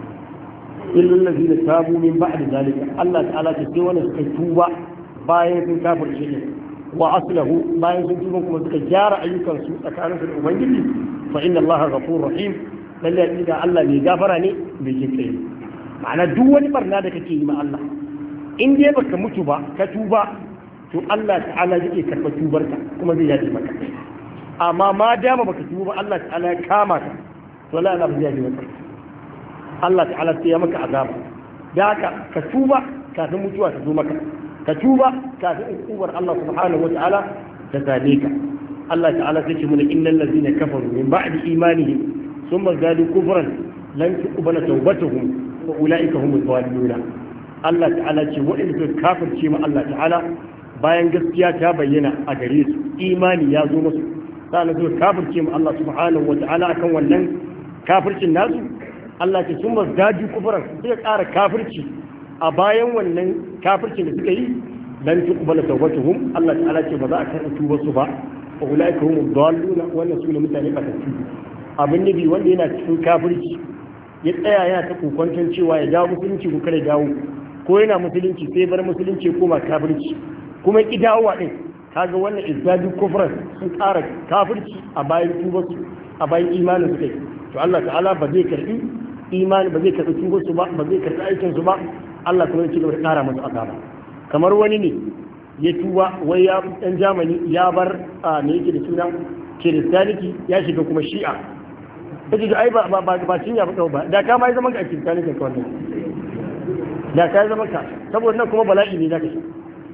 Speaker 1: illal ladina tabu min ba'di zalika Allah ta'ala ce sai wanda suka tuba bayan sun kafirce ne wa aslahu bayan sun tuba kuma suka gyara ayyukan su tsakanin su da ubangiji fa inna Allah ghafurur rahim lalle idan Allah mai gafara ne mai jinkai ma'ana duk wani barna da kake yi ma Allah in dai baka mutu ba ka tuba to Allah ta'ala zai karɓa tubarka kuma zai yaji maka amma ma dama baka tuba ba Allah ta'ala ya kama ka to la Allah zai yaji maka Allah ta'ala sai ya maka azaba da haka ka tuba kafin mutuwa ta zo maka ka tuba kafin ukubar Allah subhanahu wata'ala ta same ka Allah ta'ala sai ce mun innal ladzina kafaru min ba'di imanihim thumma zadu kufran lan tuqbala tawbatuhum wa ulaika humul dhalilun Allah ta'ala ce waɗanda suka kafirce ma Allah ta'ala bayan gaskiya ta bayyana a gare su imani ya zo musu sannan suka kafirce ma Allah subhanahu wa ta'ala akan wannan kafircin nasu Allah ce sun mazdaju kufran suka ƙara kafirci a bayan wannan kafircin da suka yi lan tuqbala tawbatuhum Allah ta'ala ce ba za a karɓa tubar su ba wa ulaika humud dalluna wannan su ne mutane batattu abin nabi wanda yana cikin kafirci ya tsaya yana ta kokonton cewa ya dawo musulunci ko kare dawo ko yana musulunci sai bar musulunci ko ma kafirci kuma ki dawowa din kaga wannan izdadu kufran sun ƙara kafirci a bayan tubar su a bayan imanin su kai to Allah ta'ala ba zai karbi imani ba zai karbi tubar su ba ba zai karbi aikin su ba Allah kuma ya ci gaba da ƙara musu azaba kamar wani ne ya tuba wai ya dan Germany ya bar me yake da suna Kiristaniki ya shiga kuma Shi'a kaje da ai ba cinya ba da ka mai zaman ka Kiristaniki ka wannan da ka zama ka saboda nan kuma bala'i ne zaka shi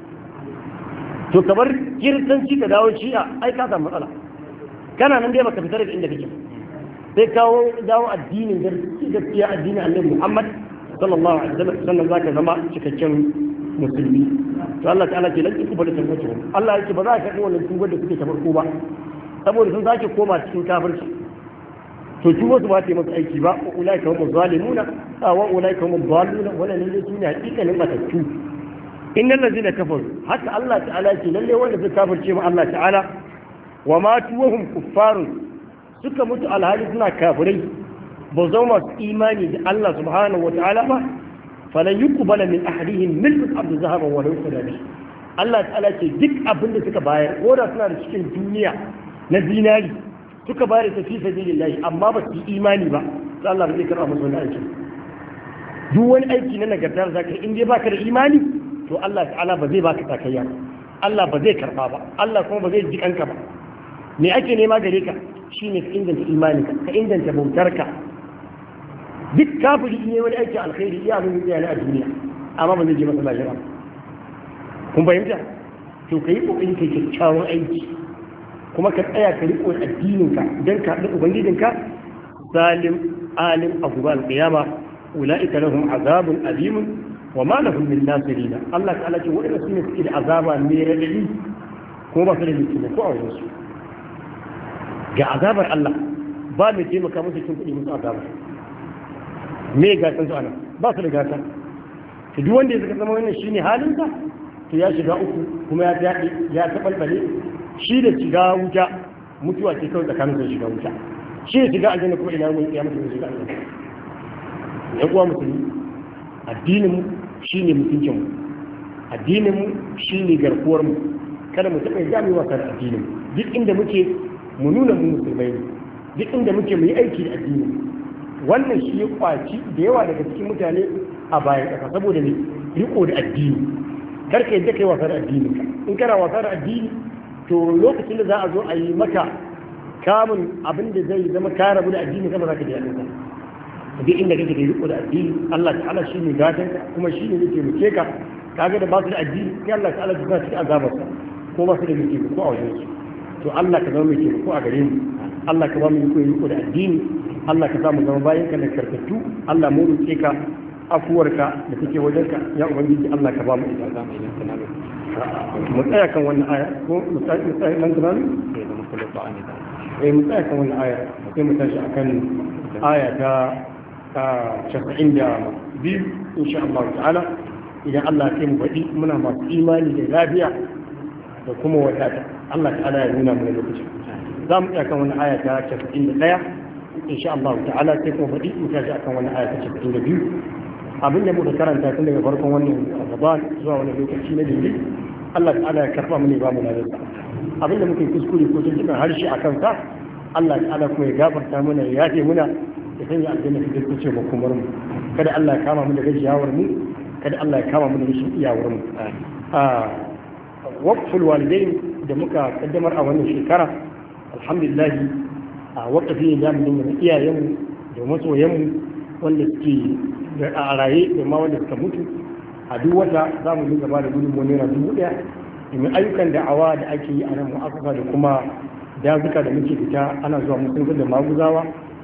Speaker 1: to kamar kiristanci ka dawo shi'a ai ka samu matsala kana nan dai baka fitar da inda kake sai kawo dawo addinin gaskiya addinin Annabi Muhammad sallallahu alaihi wasallam sannan zaka zama cikakken musulmi to Allah ta'ala ce lanki kubata tabbatu Allah yake ba za ka karbi wannan tubar da suke ta farko ba saboda sun sake koma cikin kafirci to tuba su ba ta yi masa aiki ba wa ulaika hum zalimuna wa ulaika hum dhaluna wala ne su ne hakikalin matattu innal ladina kafaru haka Allah ta'ala ce lalle wanda suka kafirce ma Allah ta'ala wa matu wa hum kuffarun suka mutu alhali suna kafirai ba zama masu imani da Allah subhanahu wa ta'ala ba falan yuqbala min ahadihim milku abdu zahaban wa law sadaqi Allah ta'ala ce duk abin da suka bayar ko da suna da cikin duniya na zinari suka bayar da fi sabilillahi amma ba su imani ba sai Allah zai karɓa musu wani aiki duk wani aiki na nagarta zaka in dai baka da imani to Allah ta'ala ba zai baka takayya Allah ba zai karɓa ba Allah kuma ba zai ji kanka ba me ake nema gare ka shine ka inganta imaninka ka inganta bautarka duk kafiri ne wani aiki alkhairi iya abin da ya a duniya amma ba zai je masa lahira kun fahimta to kai kokari kai kyakkyawan aiki kuma ka tsaya ka riƙo addininka don ka haɗu ubangijinka salim alim a gobe alƙiyama ula'ika lahum azabun alimun wa ma lahum min nasirin Allah ta'ala ce waɗanda su ne suke da azaba mai radadi kuma ba su da mutum ko a wajen su ga azabar Allah ba mai taimaka musu cikin kuɗi musu azaba me gatan su ana ba su da gata to duk wanda ya zama wannan shine halinsa to ya shiga uku kuma ya taɓalɓale shi da shiga wuta mutuwa ce kawai tsakanin da shiga wuta shi ya shiga aljanna kuma ina mun kiyama ta shiga aljanna ya kuwa musulmi addinin mu shine mutuncin mu addinin mu shine garkuwar mu kada mu taɓa jami wasa da addinin mu duk inda muke mu nuna mu musulmai ne duk inda muke mu yi aiki da addinin wannan shi ya kwaci da yawa daga cikin mutane a bayan ƙasa saboda ne riko da addini kar ka yadda kai wasa da addini in kana wasa da addini to lokacin da za a zo a yi maka kamun abin da zai zama ka rabu da addini kama za ka ji daɗin ka duk inda kake da riko da addini Allah ta'ala shi ne gatan ka kuma shi ne yake muke ka kaga da ba su da addini sai Allah ta'ala ya sa cikin azabarsa ko ba su da muke ko a wajen su to Allah ka zama muke ko a gare mu Allah ka ba mu riko da addini Allah ka samu zama bayan ka da karkatu Allah mu roƙe ka afuwarka da take wajenka ya ubangiji Allah ka ba mu ita za mu yi nan mu tsaya kan wannan aya ko mu tsaya nan tunan mu tsaya kan wannan aya sai mu tashi akan aya ta 92 insha Allah ta'ala idan Allah ya mu faɗi muna masu imani da lafiya da kuma wadata Allah ta'ala ya nuna mana lokacin za mu tsaya kan wannan aya ta 91 insha Allah ta'ala sai kuma faɗi mu tashi akan wannan aya ta 92 abin da muka karanta tun daga farkon wannan Ramadan zuwa wani lokaci na dindin Allah ta'ala ya karba mu ne ba mu lafiya abin da muke kuskure ko tuntuɓe harshe a kansa Allah ta'ala kuma ya gafarta mana ya yafe muna ya sanya aljanna ta dace mu kuma mu kada Allah ya kama mu da gajiyawar mu kada Allah ya kama mu da rashin iyawar mu waqful walidain da muka kaddamar a wannan shekara alhamdulillah a waqfi da mu dinga iyayenmu da masoyanmu wanda suke a raye da ma wanda suka mutu a duk wata za mu dinga ba da gudunmuwa naira 1000 domin ayyukan da'awa da ake yi a nan mu'assasa da kuma dazuka da muke fita ana zuwa musulunci da maguzawa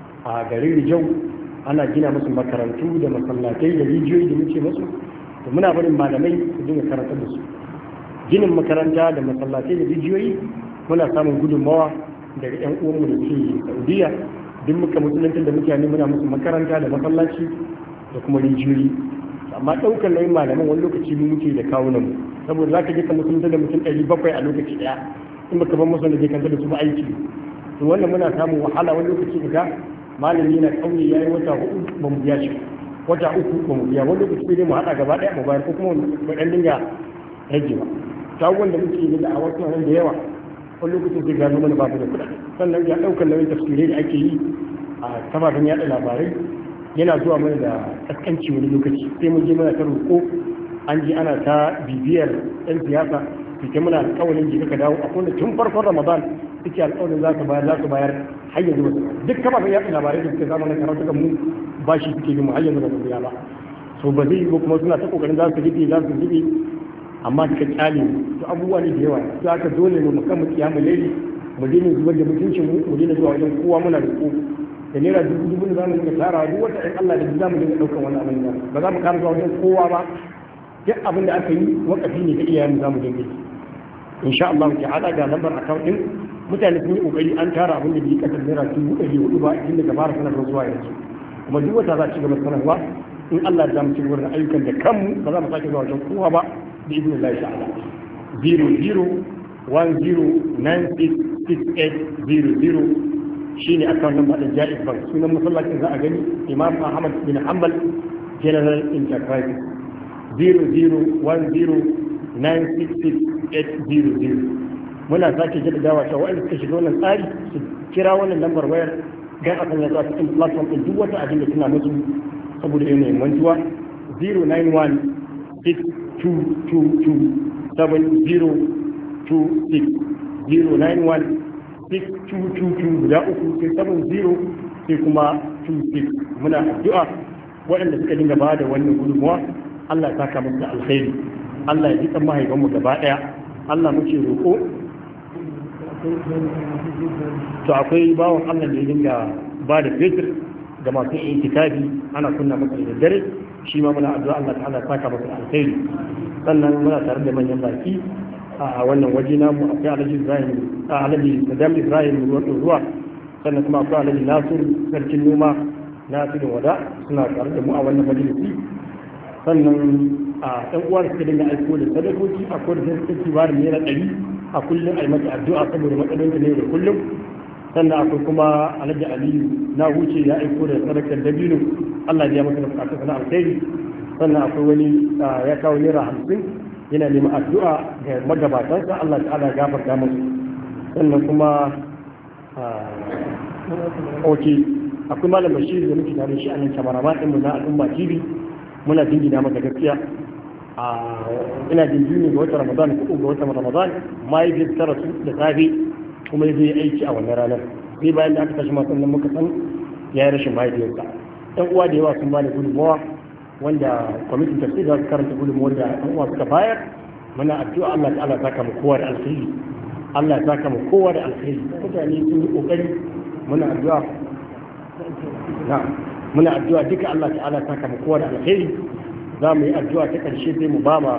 Speaker 1: a garin Rijau ana gina musu makarantu da masallatai da rijiyoyi da muke musu da muna barin malamai su dinga karantar da su ginin makaranta da masallatai da rijiyoyi muna samun gudunmawa daga 'yan uwanmu da ke Saudiya duk muka musulunci da mutane muna musu makaranta da masallaci da kuma rijiyoyi amma ɗaukar nauyin malaman wani lokaci mu muke da kawunan mu saboda za ka je ka musulunta da mutum 700 a lokaci ɗaya in baka ban musu da je kanta da su ba aiki to wannan muna samun wahala wani lokaci ga malami na ƙauye yayi wata 4 ba mu biya shi wata 3 ba mu biya wani lokaci sai dai mu haɗa gaba ɗaya mu bayar ko kuma mu ɗan dinga rage ba tawon da muke yi da a wasu nan da yawa wani lokacin sai gano mana babu da kuɗaɗe sannan ya ɗaukar nauyin tafsirai da ake yi a kafafen yaɗa labarai yana zuwa mana da kaskanci wani lokaci sai mun je mana ta roƙo an ji ana ta bibiyar ɗan siyasa suke muna alƙawarin ji ka dawo akwai da tun farkon Ramadan suke alƙawarin za su bayar har yanzu duk kafafen yaɗa labarai da suke zama na karatu ga mu ba shi suke bin mu har yanzu ba su biya ba so ba zai yi ba kuma suna ta kokarin za su rufe amma suka kyale to abubuwa ne da yawa za ka dole mu kan mu kiyamu laili mu daina zubar da mutuncin mu daina zuwa wajen kowa muna roƙo da naira 1000 da zamu dinga tara duk wata ɗan Allah da zamu dinga ɗaukar wani abin nan ba za mu ƙara zuwa wajen kowa ba duk abin da aka yi wakafi ne ga iyayen zamu dinga yi insha Allah ta'ala ga lambar account din mutane sun yi kokari an tara abin da bai kasar naira 400 ba tun daga fara sanarwa zuwa yanzu kuma duk wata za ci gaba sanarwa in Allah ya zamu ci gaba da ayyukan da kanmu ba za mu sake zuwa wajen kowa ba bi idnillahi ta'ala 0010966800 shine account number da Jaiz Bank sunan masallacin za a gani Imam Ahmad bin Hanbal General Enterprise 0010966800 muna sake jaddadawa cewa wanda suka shiga wannan tsari su kira wannan lambar wayar dan a sanya su a cikin platform din duk wata abin da suna musu saboda yanayin mantuwa 09162227091 guda uku sai 70 sai kuma 26 muna addu'a waɗanda suka dinga ba da wannan gudunmuwa Allah ya saka musu alkhairi Allah ya ji kan mahaifanmu gaba ɗaya Allah muke roƙo to akwai bawan Allah da ya dinga ba da fetur ga masu itikafi ana kunna masa da dare shi ma muna addu'a Allah ta'ala ya saka masa alkhairi sannan muna tare da manyan baki a wannan waje namu akwai Alhaji Ibrahim Alhaji Sadam Ibrahim ruwa sannan kuma akwai Alhaji Nasir sarkin noma na tudun wada suna tare da mu a wannan majalisi sannan a ɗan uwa da suka dinga aiko da sadakoki a kodin da suke ba da naira 100 a kullum a yi mata addu'a saboda matsalolin da ne da kullum sannan akwai kuma Alhaji Aliyu na huce ya aiko da sadakar dabino Allah ya masa bukatun sana alkhairi sannan akwai wani ya kawo naira 50 yana neman addu'a ga magabatansa Allah ta'ala ya gafarta musu sannan kuma akwai malam Bashir da muke tare shi a nan kamaraman ɗinmu na al'umma TV muna dingina masa gaskiya ina jinjini ga watan Ramadan ko ga watan Ramadan mai bi tara su da safe kuma ya yi aiki a wannan ranar sai bayan da aka tashi masu nan muka san ya yi rashin mahaifiyarsa ɗan uwa da yawa sun bani gudunmawa wanda kwamitin tafsir za su karanta gudunmawar da ɗan uwa suka bayar muna addu'a Allah ta'ala ya saka mu kowa da alkhairi Allah ya saka mu kowa da alkhairi mutane sun yi kokari muna addu'a duka Allah ta'ala ya saka mu kowa da alkhairi za mu yi addu'a ta ƙarshe sai mu ba ma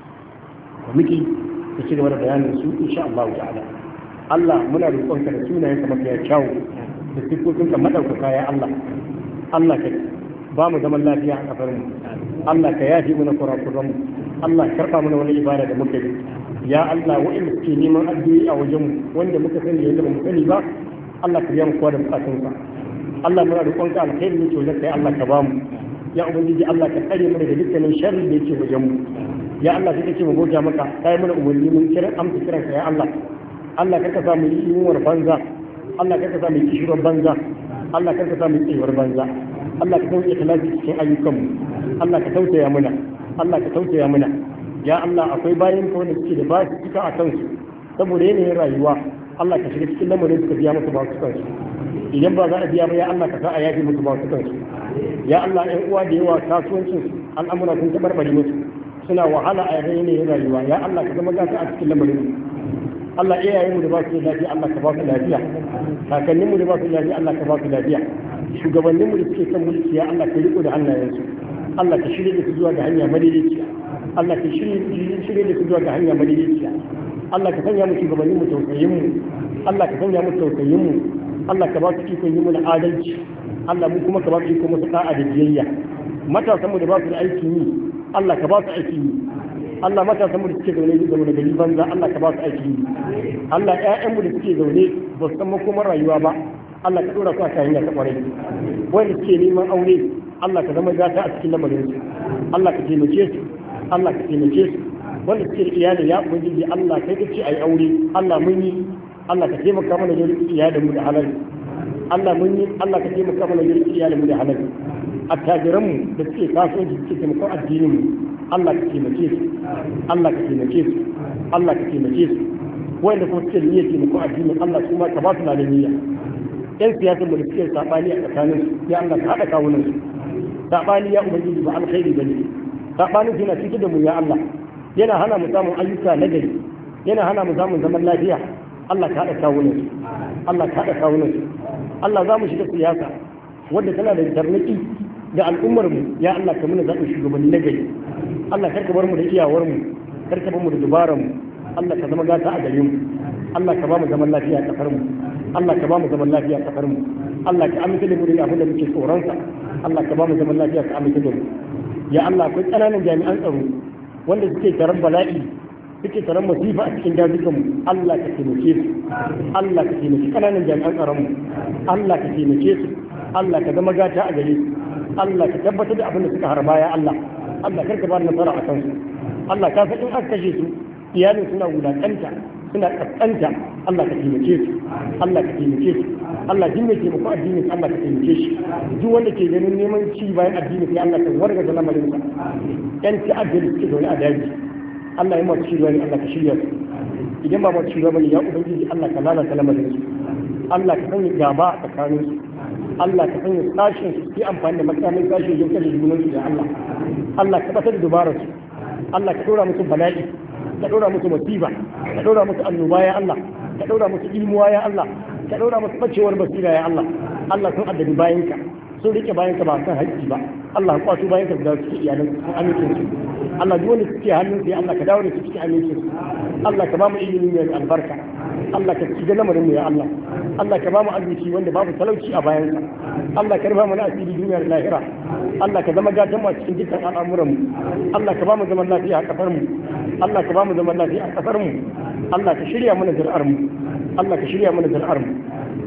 Speaker 1: kwamiti ta ci gaba da bayanin su insha Allah ta'ala Allah muna roƙonka da sunayen ka mafiya kyawu da sifofin ka madaukaka ya Allah Allah ka ba mu zaman lafiya a kafar mu Allah ka yafi mana kurakuran mu Allah ka karɓa mana wani ibada da muka yi ya Allah wa'inda suke neman addu'o'i a wajen mu wanda muka sani yadda ba mu sani ba Allah ka biya mu kowa da bukatunsa Allah muna roƙonka alkhairi ne to kai Allah ka ba mu ya ubangiji Allah ka tsare mu daga dukkanin sharri da yake wajen mu ya Allah kake ce mu goja maka kai mana umarni mun kira amsa kiran ka ya Allah Allah karka sa mu yi yunwar banza Allah karka sa mu yi kishirwar banza Allah karka sa mu yi tsayuwar banza Allah ka sauke ikhlasi cikin ayyukan mu Allah ka tausaya mana Allah ka tausaya mana ya Allah akwai bayan ka wanda suke da ba su cika a kansu saboda yanayin rayuwa Allah ka shiga cikin lamarin suka biya musu ba su kansu idan ba za a biya ba ya Allah ka sa a yafi musu ba su kansu ya Allah ɗan uwa da yawa kasuwancin al'amura sun tabarbare musu suna wahala a yanayin rayuwa ya Allah ka zama gasa a cikin lamarin Allah iyayenmu da ba su lafiya Allah ka ba su lafiya kakanninmu da ba su lafiya Allah ka ba su lafiya shugabanninmu da suke kan mulki ya Allah ka riko da hannayensu Allah ka shirye da su zuwa ga hanya madaidaiciya Allah ka shirye da su zuwa ga hanya madaidaiciya Allah ka sanya mu shugabanninmu tausayinmu Allah ka sanya mu tausayinmu Allah ka ba su ikon yi mu da adalci Allah mu kuma ka ba su ikon musu da'a da biyayya matasanmu da ba su da aikin yi Allah ka ba su aikin yi Allah matasanmu da suke zaune da gari banza Allah ka ba su aikin yi Allah ƴaƴanmu da suke zaune ba su san makomar rayuwa ba Allah ka dora su a kan hanya ta kwarai wanda suke neman aure Allah ka zama gata a cikin lamarin su Allah ka taimake su Allah ka taimake su wanda suke da iyali ya ubangiji Allah kai ka ce ayi aure Allah mun yi Allah ka taimaka mana da iyalin mu da halal Allah mun yi Allah ka taimaka mana da iyalin mu da halal attajiran mu da suke kasuwanci suke taimakon addinin mu Allah ka taimake su Allah ka taimake su Allah ka taimake su wanda kuma suke niyyar taimakon addinin Allah su ma ka ba su na niyya yan siyasar mu da suke sabani a tsakanin su ya Allah ka haɗa kawunan su sabani ya ubangiji ba alkhairi bane sabanin su yana cikin da mu ya Allah yana hana mu samun ayyuka na gari yana hana mu samun zaman lafiya Allah ka haɗa kawunan su Allah ka haɗa kawunan su Allah za mu shiga siyasa wadda tana da tarnaki da al'ummar mu ya Allah ka muna zaɓin shugabanni na gari Allah kar ka bar mu da iyawar mu kar ka bar mu da dubaran mu Allah ka zama gata a gare mu Allah ka ba mu zaman lafiya a kasar mu Allah ka ba mu zaman lafiya a kasar mu Allah ka amince da mu da abin da muke tsoron sa Allah ka ba mu zaman lafiya ka amince da mu ya Allah akwai ƙananan jami'an tsaro wanda suke taron bala'i suke taron masifa a cikin dazukan mu Allah ka taimake su Allah ka taimake ƙananan jami'an tsaron mu Allah ka taimake su Allah ka zama gata a gare su Allah ka tabbatar da abin da suka harba ya Allah Allah karka ba nasara a kansu Allah ka san in aka kashe su iyalin suna wulakanta suna kaskanta Allah ka taimake su Allah ka taimake su Allah din mai taimako addinin Allah ka taimake shi duk wanda ke ganin neman ci bayan addini sai Allah ka warga da lamarin sa yan ta'adda da suke zaune a daji Allah ya mace shirya ne Allah ka shirya su idan ba mace shirya bane ya ubangiji Allah ka lalata lamarin su Allah ka sanya gaba a tsakanin su Allah ka sanya sashin su yi amfani da makamin sashin don kashe junan su ya Allah Allah ka batar da dubarar su Allah ka dora musu bala'i ka dora musu musiba ka dora musu annoba ya Allah ka dora musu ilmuwa ya Allah ka dora musu bacewar basira ya Allah Allah sun addabi bayanka sun rike bayanka ba kan haƙƙi ba Allah ka kwato bayanka da su iyalan su amincin su Allah duk wanda suke hannun sai Allah ka dawo da su cikin amincin su Allah ka ba mu ilimi mai albarka Allah ka ci lamarin mu ya Allah Allah ka ba mu arziki wanda babu talauci a bayansa Allah ka rufa mana asiri duniyar lahira Allah ka zama gatan mu cikin dukkan al'amuran mu Allah ka ba mu zaman lafiya a kafar mu Allah ka ba mu zaman lafiya a kafar mu Allah ka shirya mana zuri'ar mu Allah ka shirya mana zuri'ar mu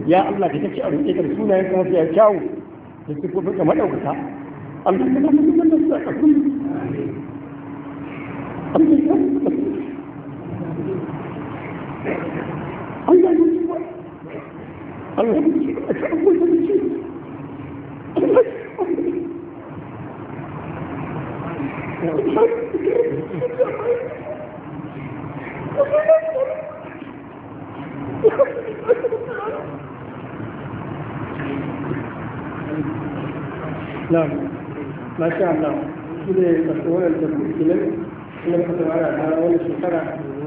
Speaker 1: ya Allah ka kace a roƙe ka da sunayen ka ya kyawu da sifofin ka madaukaka Allah ka zama mutum da saka kun Allah ya Allah نعم ما شاء الله كده تصور التفكير إنما كتب على أول شكرا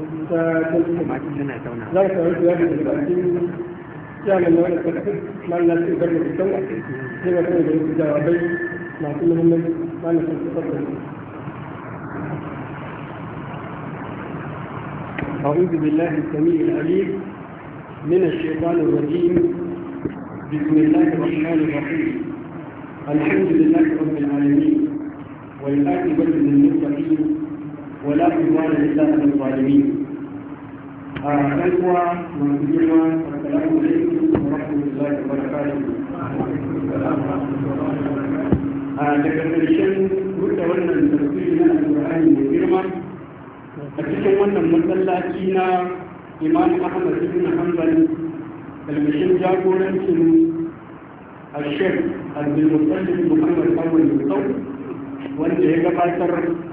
Speaker 1: لا يتوجد هذه التفكير كان من وين التفكير ما الناس يقدروا يسووا زي ما كانوا يقولوا جوابين مع كل من ما الناس تفكر. أعوذ بالله السميع العليم من الشيطان الرجيم بسم الله الرحمن الرحيم الحمد لله رب العالمين والعاقبة للمتقين ولا عدوان إلا على الظالمين. أخوة وأخوات السلام عليكم ورحمة الله وبركاته. daga ƙarshen rufe wannan tafsiri na Alƙur'ani mai girma a cikin wannan masallaci na Imam Ahmad ibn Hanbal kalmashin jagorancin Al-Sheikh Abdulmuttalib Muhammad Awwal Yusuf wanda ya gabatar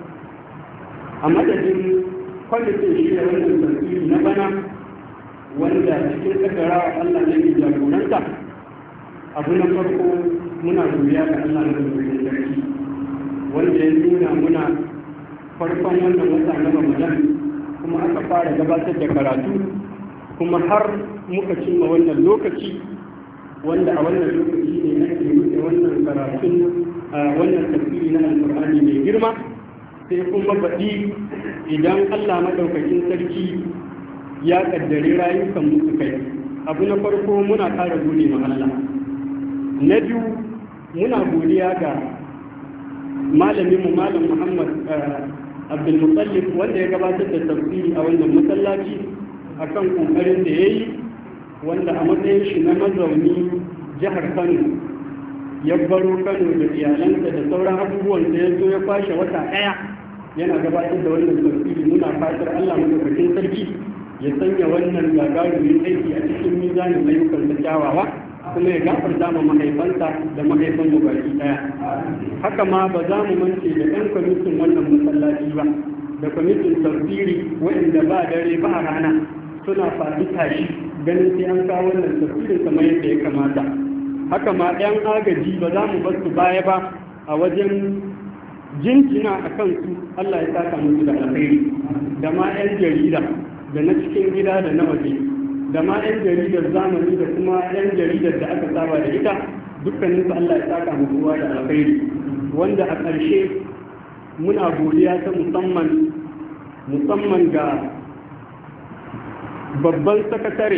Speaker 1: a madadin kwamitin shirya wannan tafsiri na bana wanda cikin kaddarawa Allah ne ke jagoranta. Abu na farko muna godiya ga Allah na rubutun sarki wanda ya nuna muna farkon wannan wata na Ramadan kuma aka fara gabatar da karatu kuma har muka cimma wannan lokaci wanda a wannan lokaci ne ake rufe wannan karatun wannan tafsiri na Alƙur'ani mai girma sai kuma baɗi idan Allah maɗaukakin sarki ya ƙaddare rayukan musu kai. Abu na farko muna ƙara gode ma Allah. Na biyu muna godiya ga malaminmu Malam Muhammad Abdulmuttalib wanda ya gabatar da tafsiri a wannan masallaci akan kokarin da ya yi wanda a matsayin shi na mazauni jihar Kano ya baro Kano da iyalansa da sauran abubuwan da ya zo ya kwashe wata ɗaya yana gabatar da wannan tafsiri. Muna fatar Allah madaukakin sarki ya sanya wannan gagarumin aiki a cikin mizanin ayyukan da kyawawa kuma ya gafarta ma mahaifansa da mahaifan mu baki daya. Haka ma ba za mu mance da ɗan kwamitin wannan masallaci ba da kwamitin tafsiri waɗanda ba dare ba rana suna faɗi tashi ganin sai an kawo wannan tafsirin kamar yadda ya kamata. Haka ma ɗan agaji ba za mu bar su baya ba a wajen jinjina a kansu. Allah ya saka musu da alkhairi da ma 'yan jarida da na cikin gida da na waje da ma 'yan jaridar zamani da kuma 'yan jaridar da aka saba da ita dukkaninsu Allah ya saka mu kowa da alkhairi. Wanda a ƙarshe muna godiya ta musamman ga babban sakatare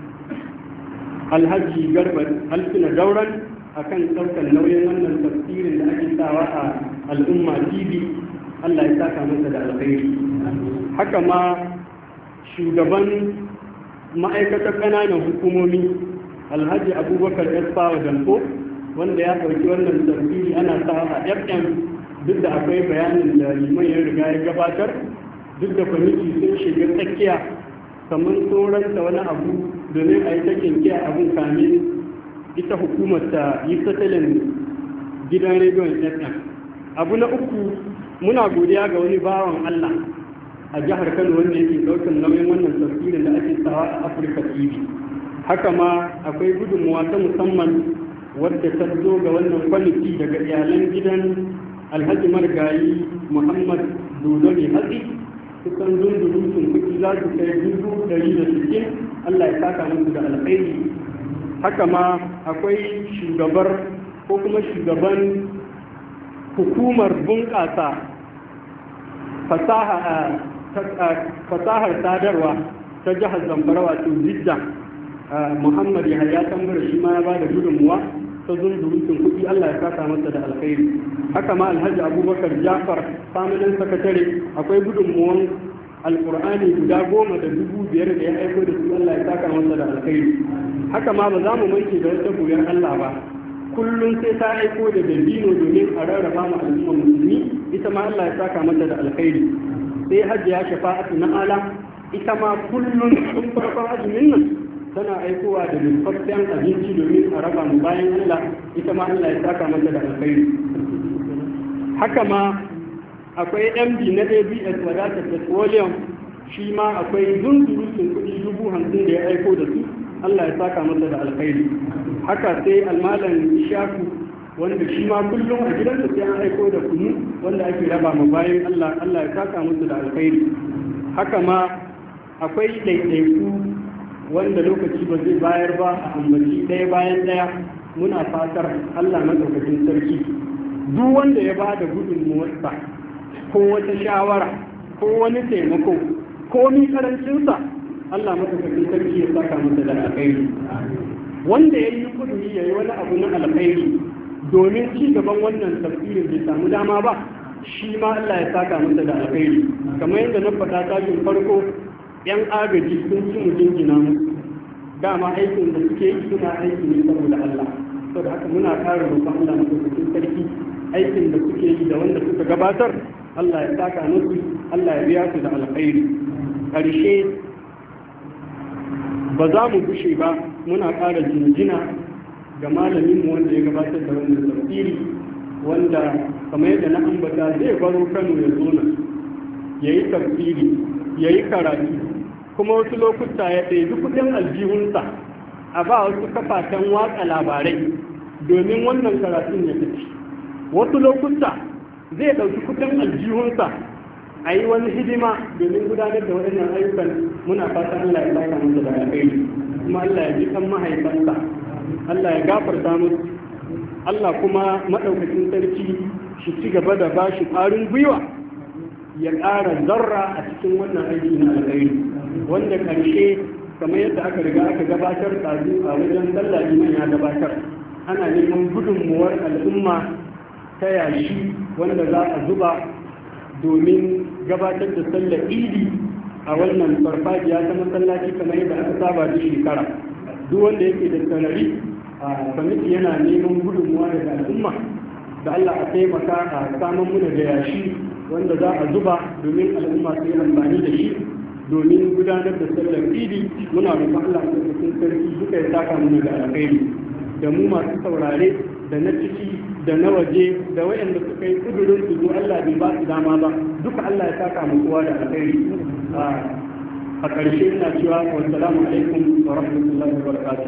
Speaker 1: Alhaji Garba Alfina Dauran akan ɗaukar nauyin wannan tafsirin da ake sawa a Al'umma TV. Allah ya saka masa da alkhairi. Haka ma shugaban ma'aikatar ƙananan hukumomi Alhaji Abubakar Esfawa Danko wanda ya ɗauki wannan tafsiri ana sa a FM duk da akwai bayanin da liman ya riga ya gabatar, duk da kwamiti sun shiga tsakiya kamar tsoranta wani abu domin a yi ta kinkiya abin kamin ita hukumar ta yi satalin gidan rediyon FM. Abu na uku muna godiya ga wani bawan Allah a jihar Kano wanda yake ɗaukar nauyin wannan tafsirin da ake sawa a Africa TV. Haka ma akwai gudunmuwa ta musamman wadda ta zo ga wannan kwamiti daga iyalan gidan Alhaji Margayi Muhammad Dodo ne hatsi kusan zunzurutun kuɗi za su kai 160. Allah ya saka musu da alkhairi. Haka ma akwai shugaban hukumar bunƙasa fasahar sadarwa ta jihar Zamfara wato Zidda Muhammad Yahaya Tambara shi ma ya ba da gudunmuwa ta zunzurutun kuɗi. Allah ya saka masa da alkhairi. Haka ma Alhaji Abubakar Jafar familin sakatare akwai gudunmuwan Alƙur'ani guda 10,500 da ya aiko da su. Allah ya saka masa da alkhairi.
Speaker 3: haka ma ba za mu manke da wata goyon Allah ba kullum sai ta aiko da dabino domin a rarraba mu al'umma musulmi ita ma Allah ya saka mata da alkhairi sai hajjiya shafa'atu na ala ita ma kullum tun farkon azumin nan tana aikowa da nufaffen abinci domin a raba mu bayan Allah ita ma Allah ya saka mata da alkhairi haka ma akwai MD na ABS wadatar petroleum shi ma akwai zunzurutun kuɗi 50,000 da ya aiko da su Allah ya saka masa da alkhairi haka sai almalan Ishaku wanda shi ma kullum a gidansa sai an aiko da kunu wanda ake raba ma bayan Allah Allah ya saka masa da alkhairi haka ma akwai ɗaiɗaiku wanda lokaci ba zai bayar ba a ambaci ɗaya bayan ɗaya muna fatar Allah madaukakin sarki duk wanda ya ba da gudunmuwarsa ko wata shawara ko wani taimako ko mi karancinsa Allah madaukakin sarki ya saka masa da alkhairi wanda ya yi kuduri ya yi wani abu na alkhairi domin ci gaban wannan tafsirin bai samu dama ba shi ma Allah ya saka masa da alkhairi kamar yadda na faɗa tashin farko yan agaji sun ci mu jingina musu dama aikin da suke yi suna aiki ne saboda Allah saboda haka muna ƙara roƙon Allah madaukakin sarki aikin da suke yi da wanda suka gabatar Allah ya saka musu Allah ya biya su da alkhairi ƙarshe ba za mu gushe ba muna ƙara jinjina ga malaminmu wanda ya gabatar da wannan tafsiri wanda kamar yadda na ambata zai baro Kano ya zo nan ya yi tafsiri ya yi karatu kuma wasu lokuta ya ɗebi kuɗin aljihunsa a ba wasu kafafen watsa labarai domin wannan karatun ya tafi wasu lokuta zai ɗauki kuɗin aljihunsa a yi wani hidima domin gudanar da waɗannan ayyukan muna fatan Allah ya saka masa da alkhairi kuma Allah ya ji kan mahaifansa Allah ya gafarta musu Allah kuma madaukakin sarki shi ci gaba da bashi ƙarin gwiwa ya ƙara zarra a cikin wannan aiki na alkhairi wanda ƙarshe kamar yadda aka riga aka gabatar tsazu a wajen dallaji nan ya gabatar ana neman gudunmuwar al'umma ta yashi wanda za a zuba domin gabatar da sallar idi a wannan farfajiya ta masallaci kamar yadda aka saba da shekara duk wanda yake da sanari a kwamiti yana neman gudunmuwa daga al'umma da Allah a taimaka a saman muna da yashi wanda za a zuba domin al'umma su yi amfani da shi domin gudanar da sallar idi muna roƙon Allah cikin sarki duka ya saka muna da alkhairi da mu masu saurare da na ciki da na waje da wayanda suka yi kudurin su Allah bai ba su dama ba duka Allah ya saka mu kowa da alkhairi a ƙarshe ina cewa wa salamu alaikum wa rahmatullahi wa barakatuh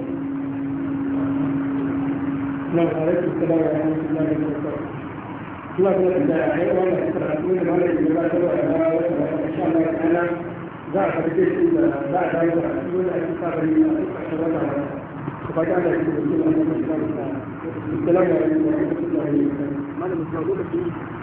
Speaker 3: na alaikum salam wa rahmatullahi wa barakatuh zuwa ga da ya yi wannan karatu da malamin da ba ta da wata insha Allah ta'ala za a karbe shi da za a dawo da shi wanda ake saba yi a cikin wannan ku fata da shi da Allah subhanahu wa ta'ala. Assalamu alaikum wa rahmatullahi wa barakatuh.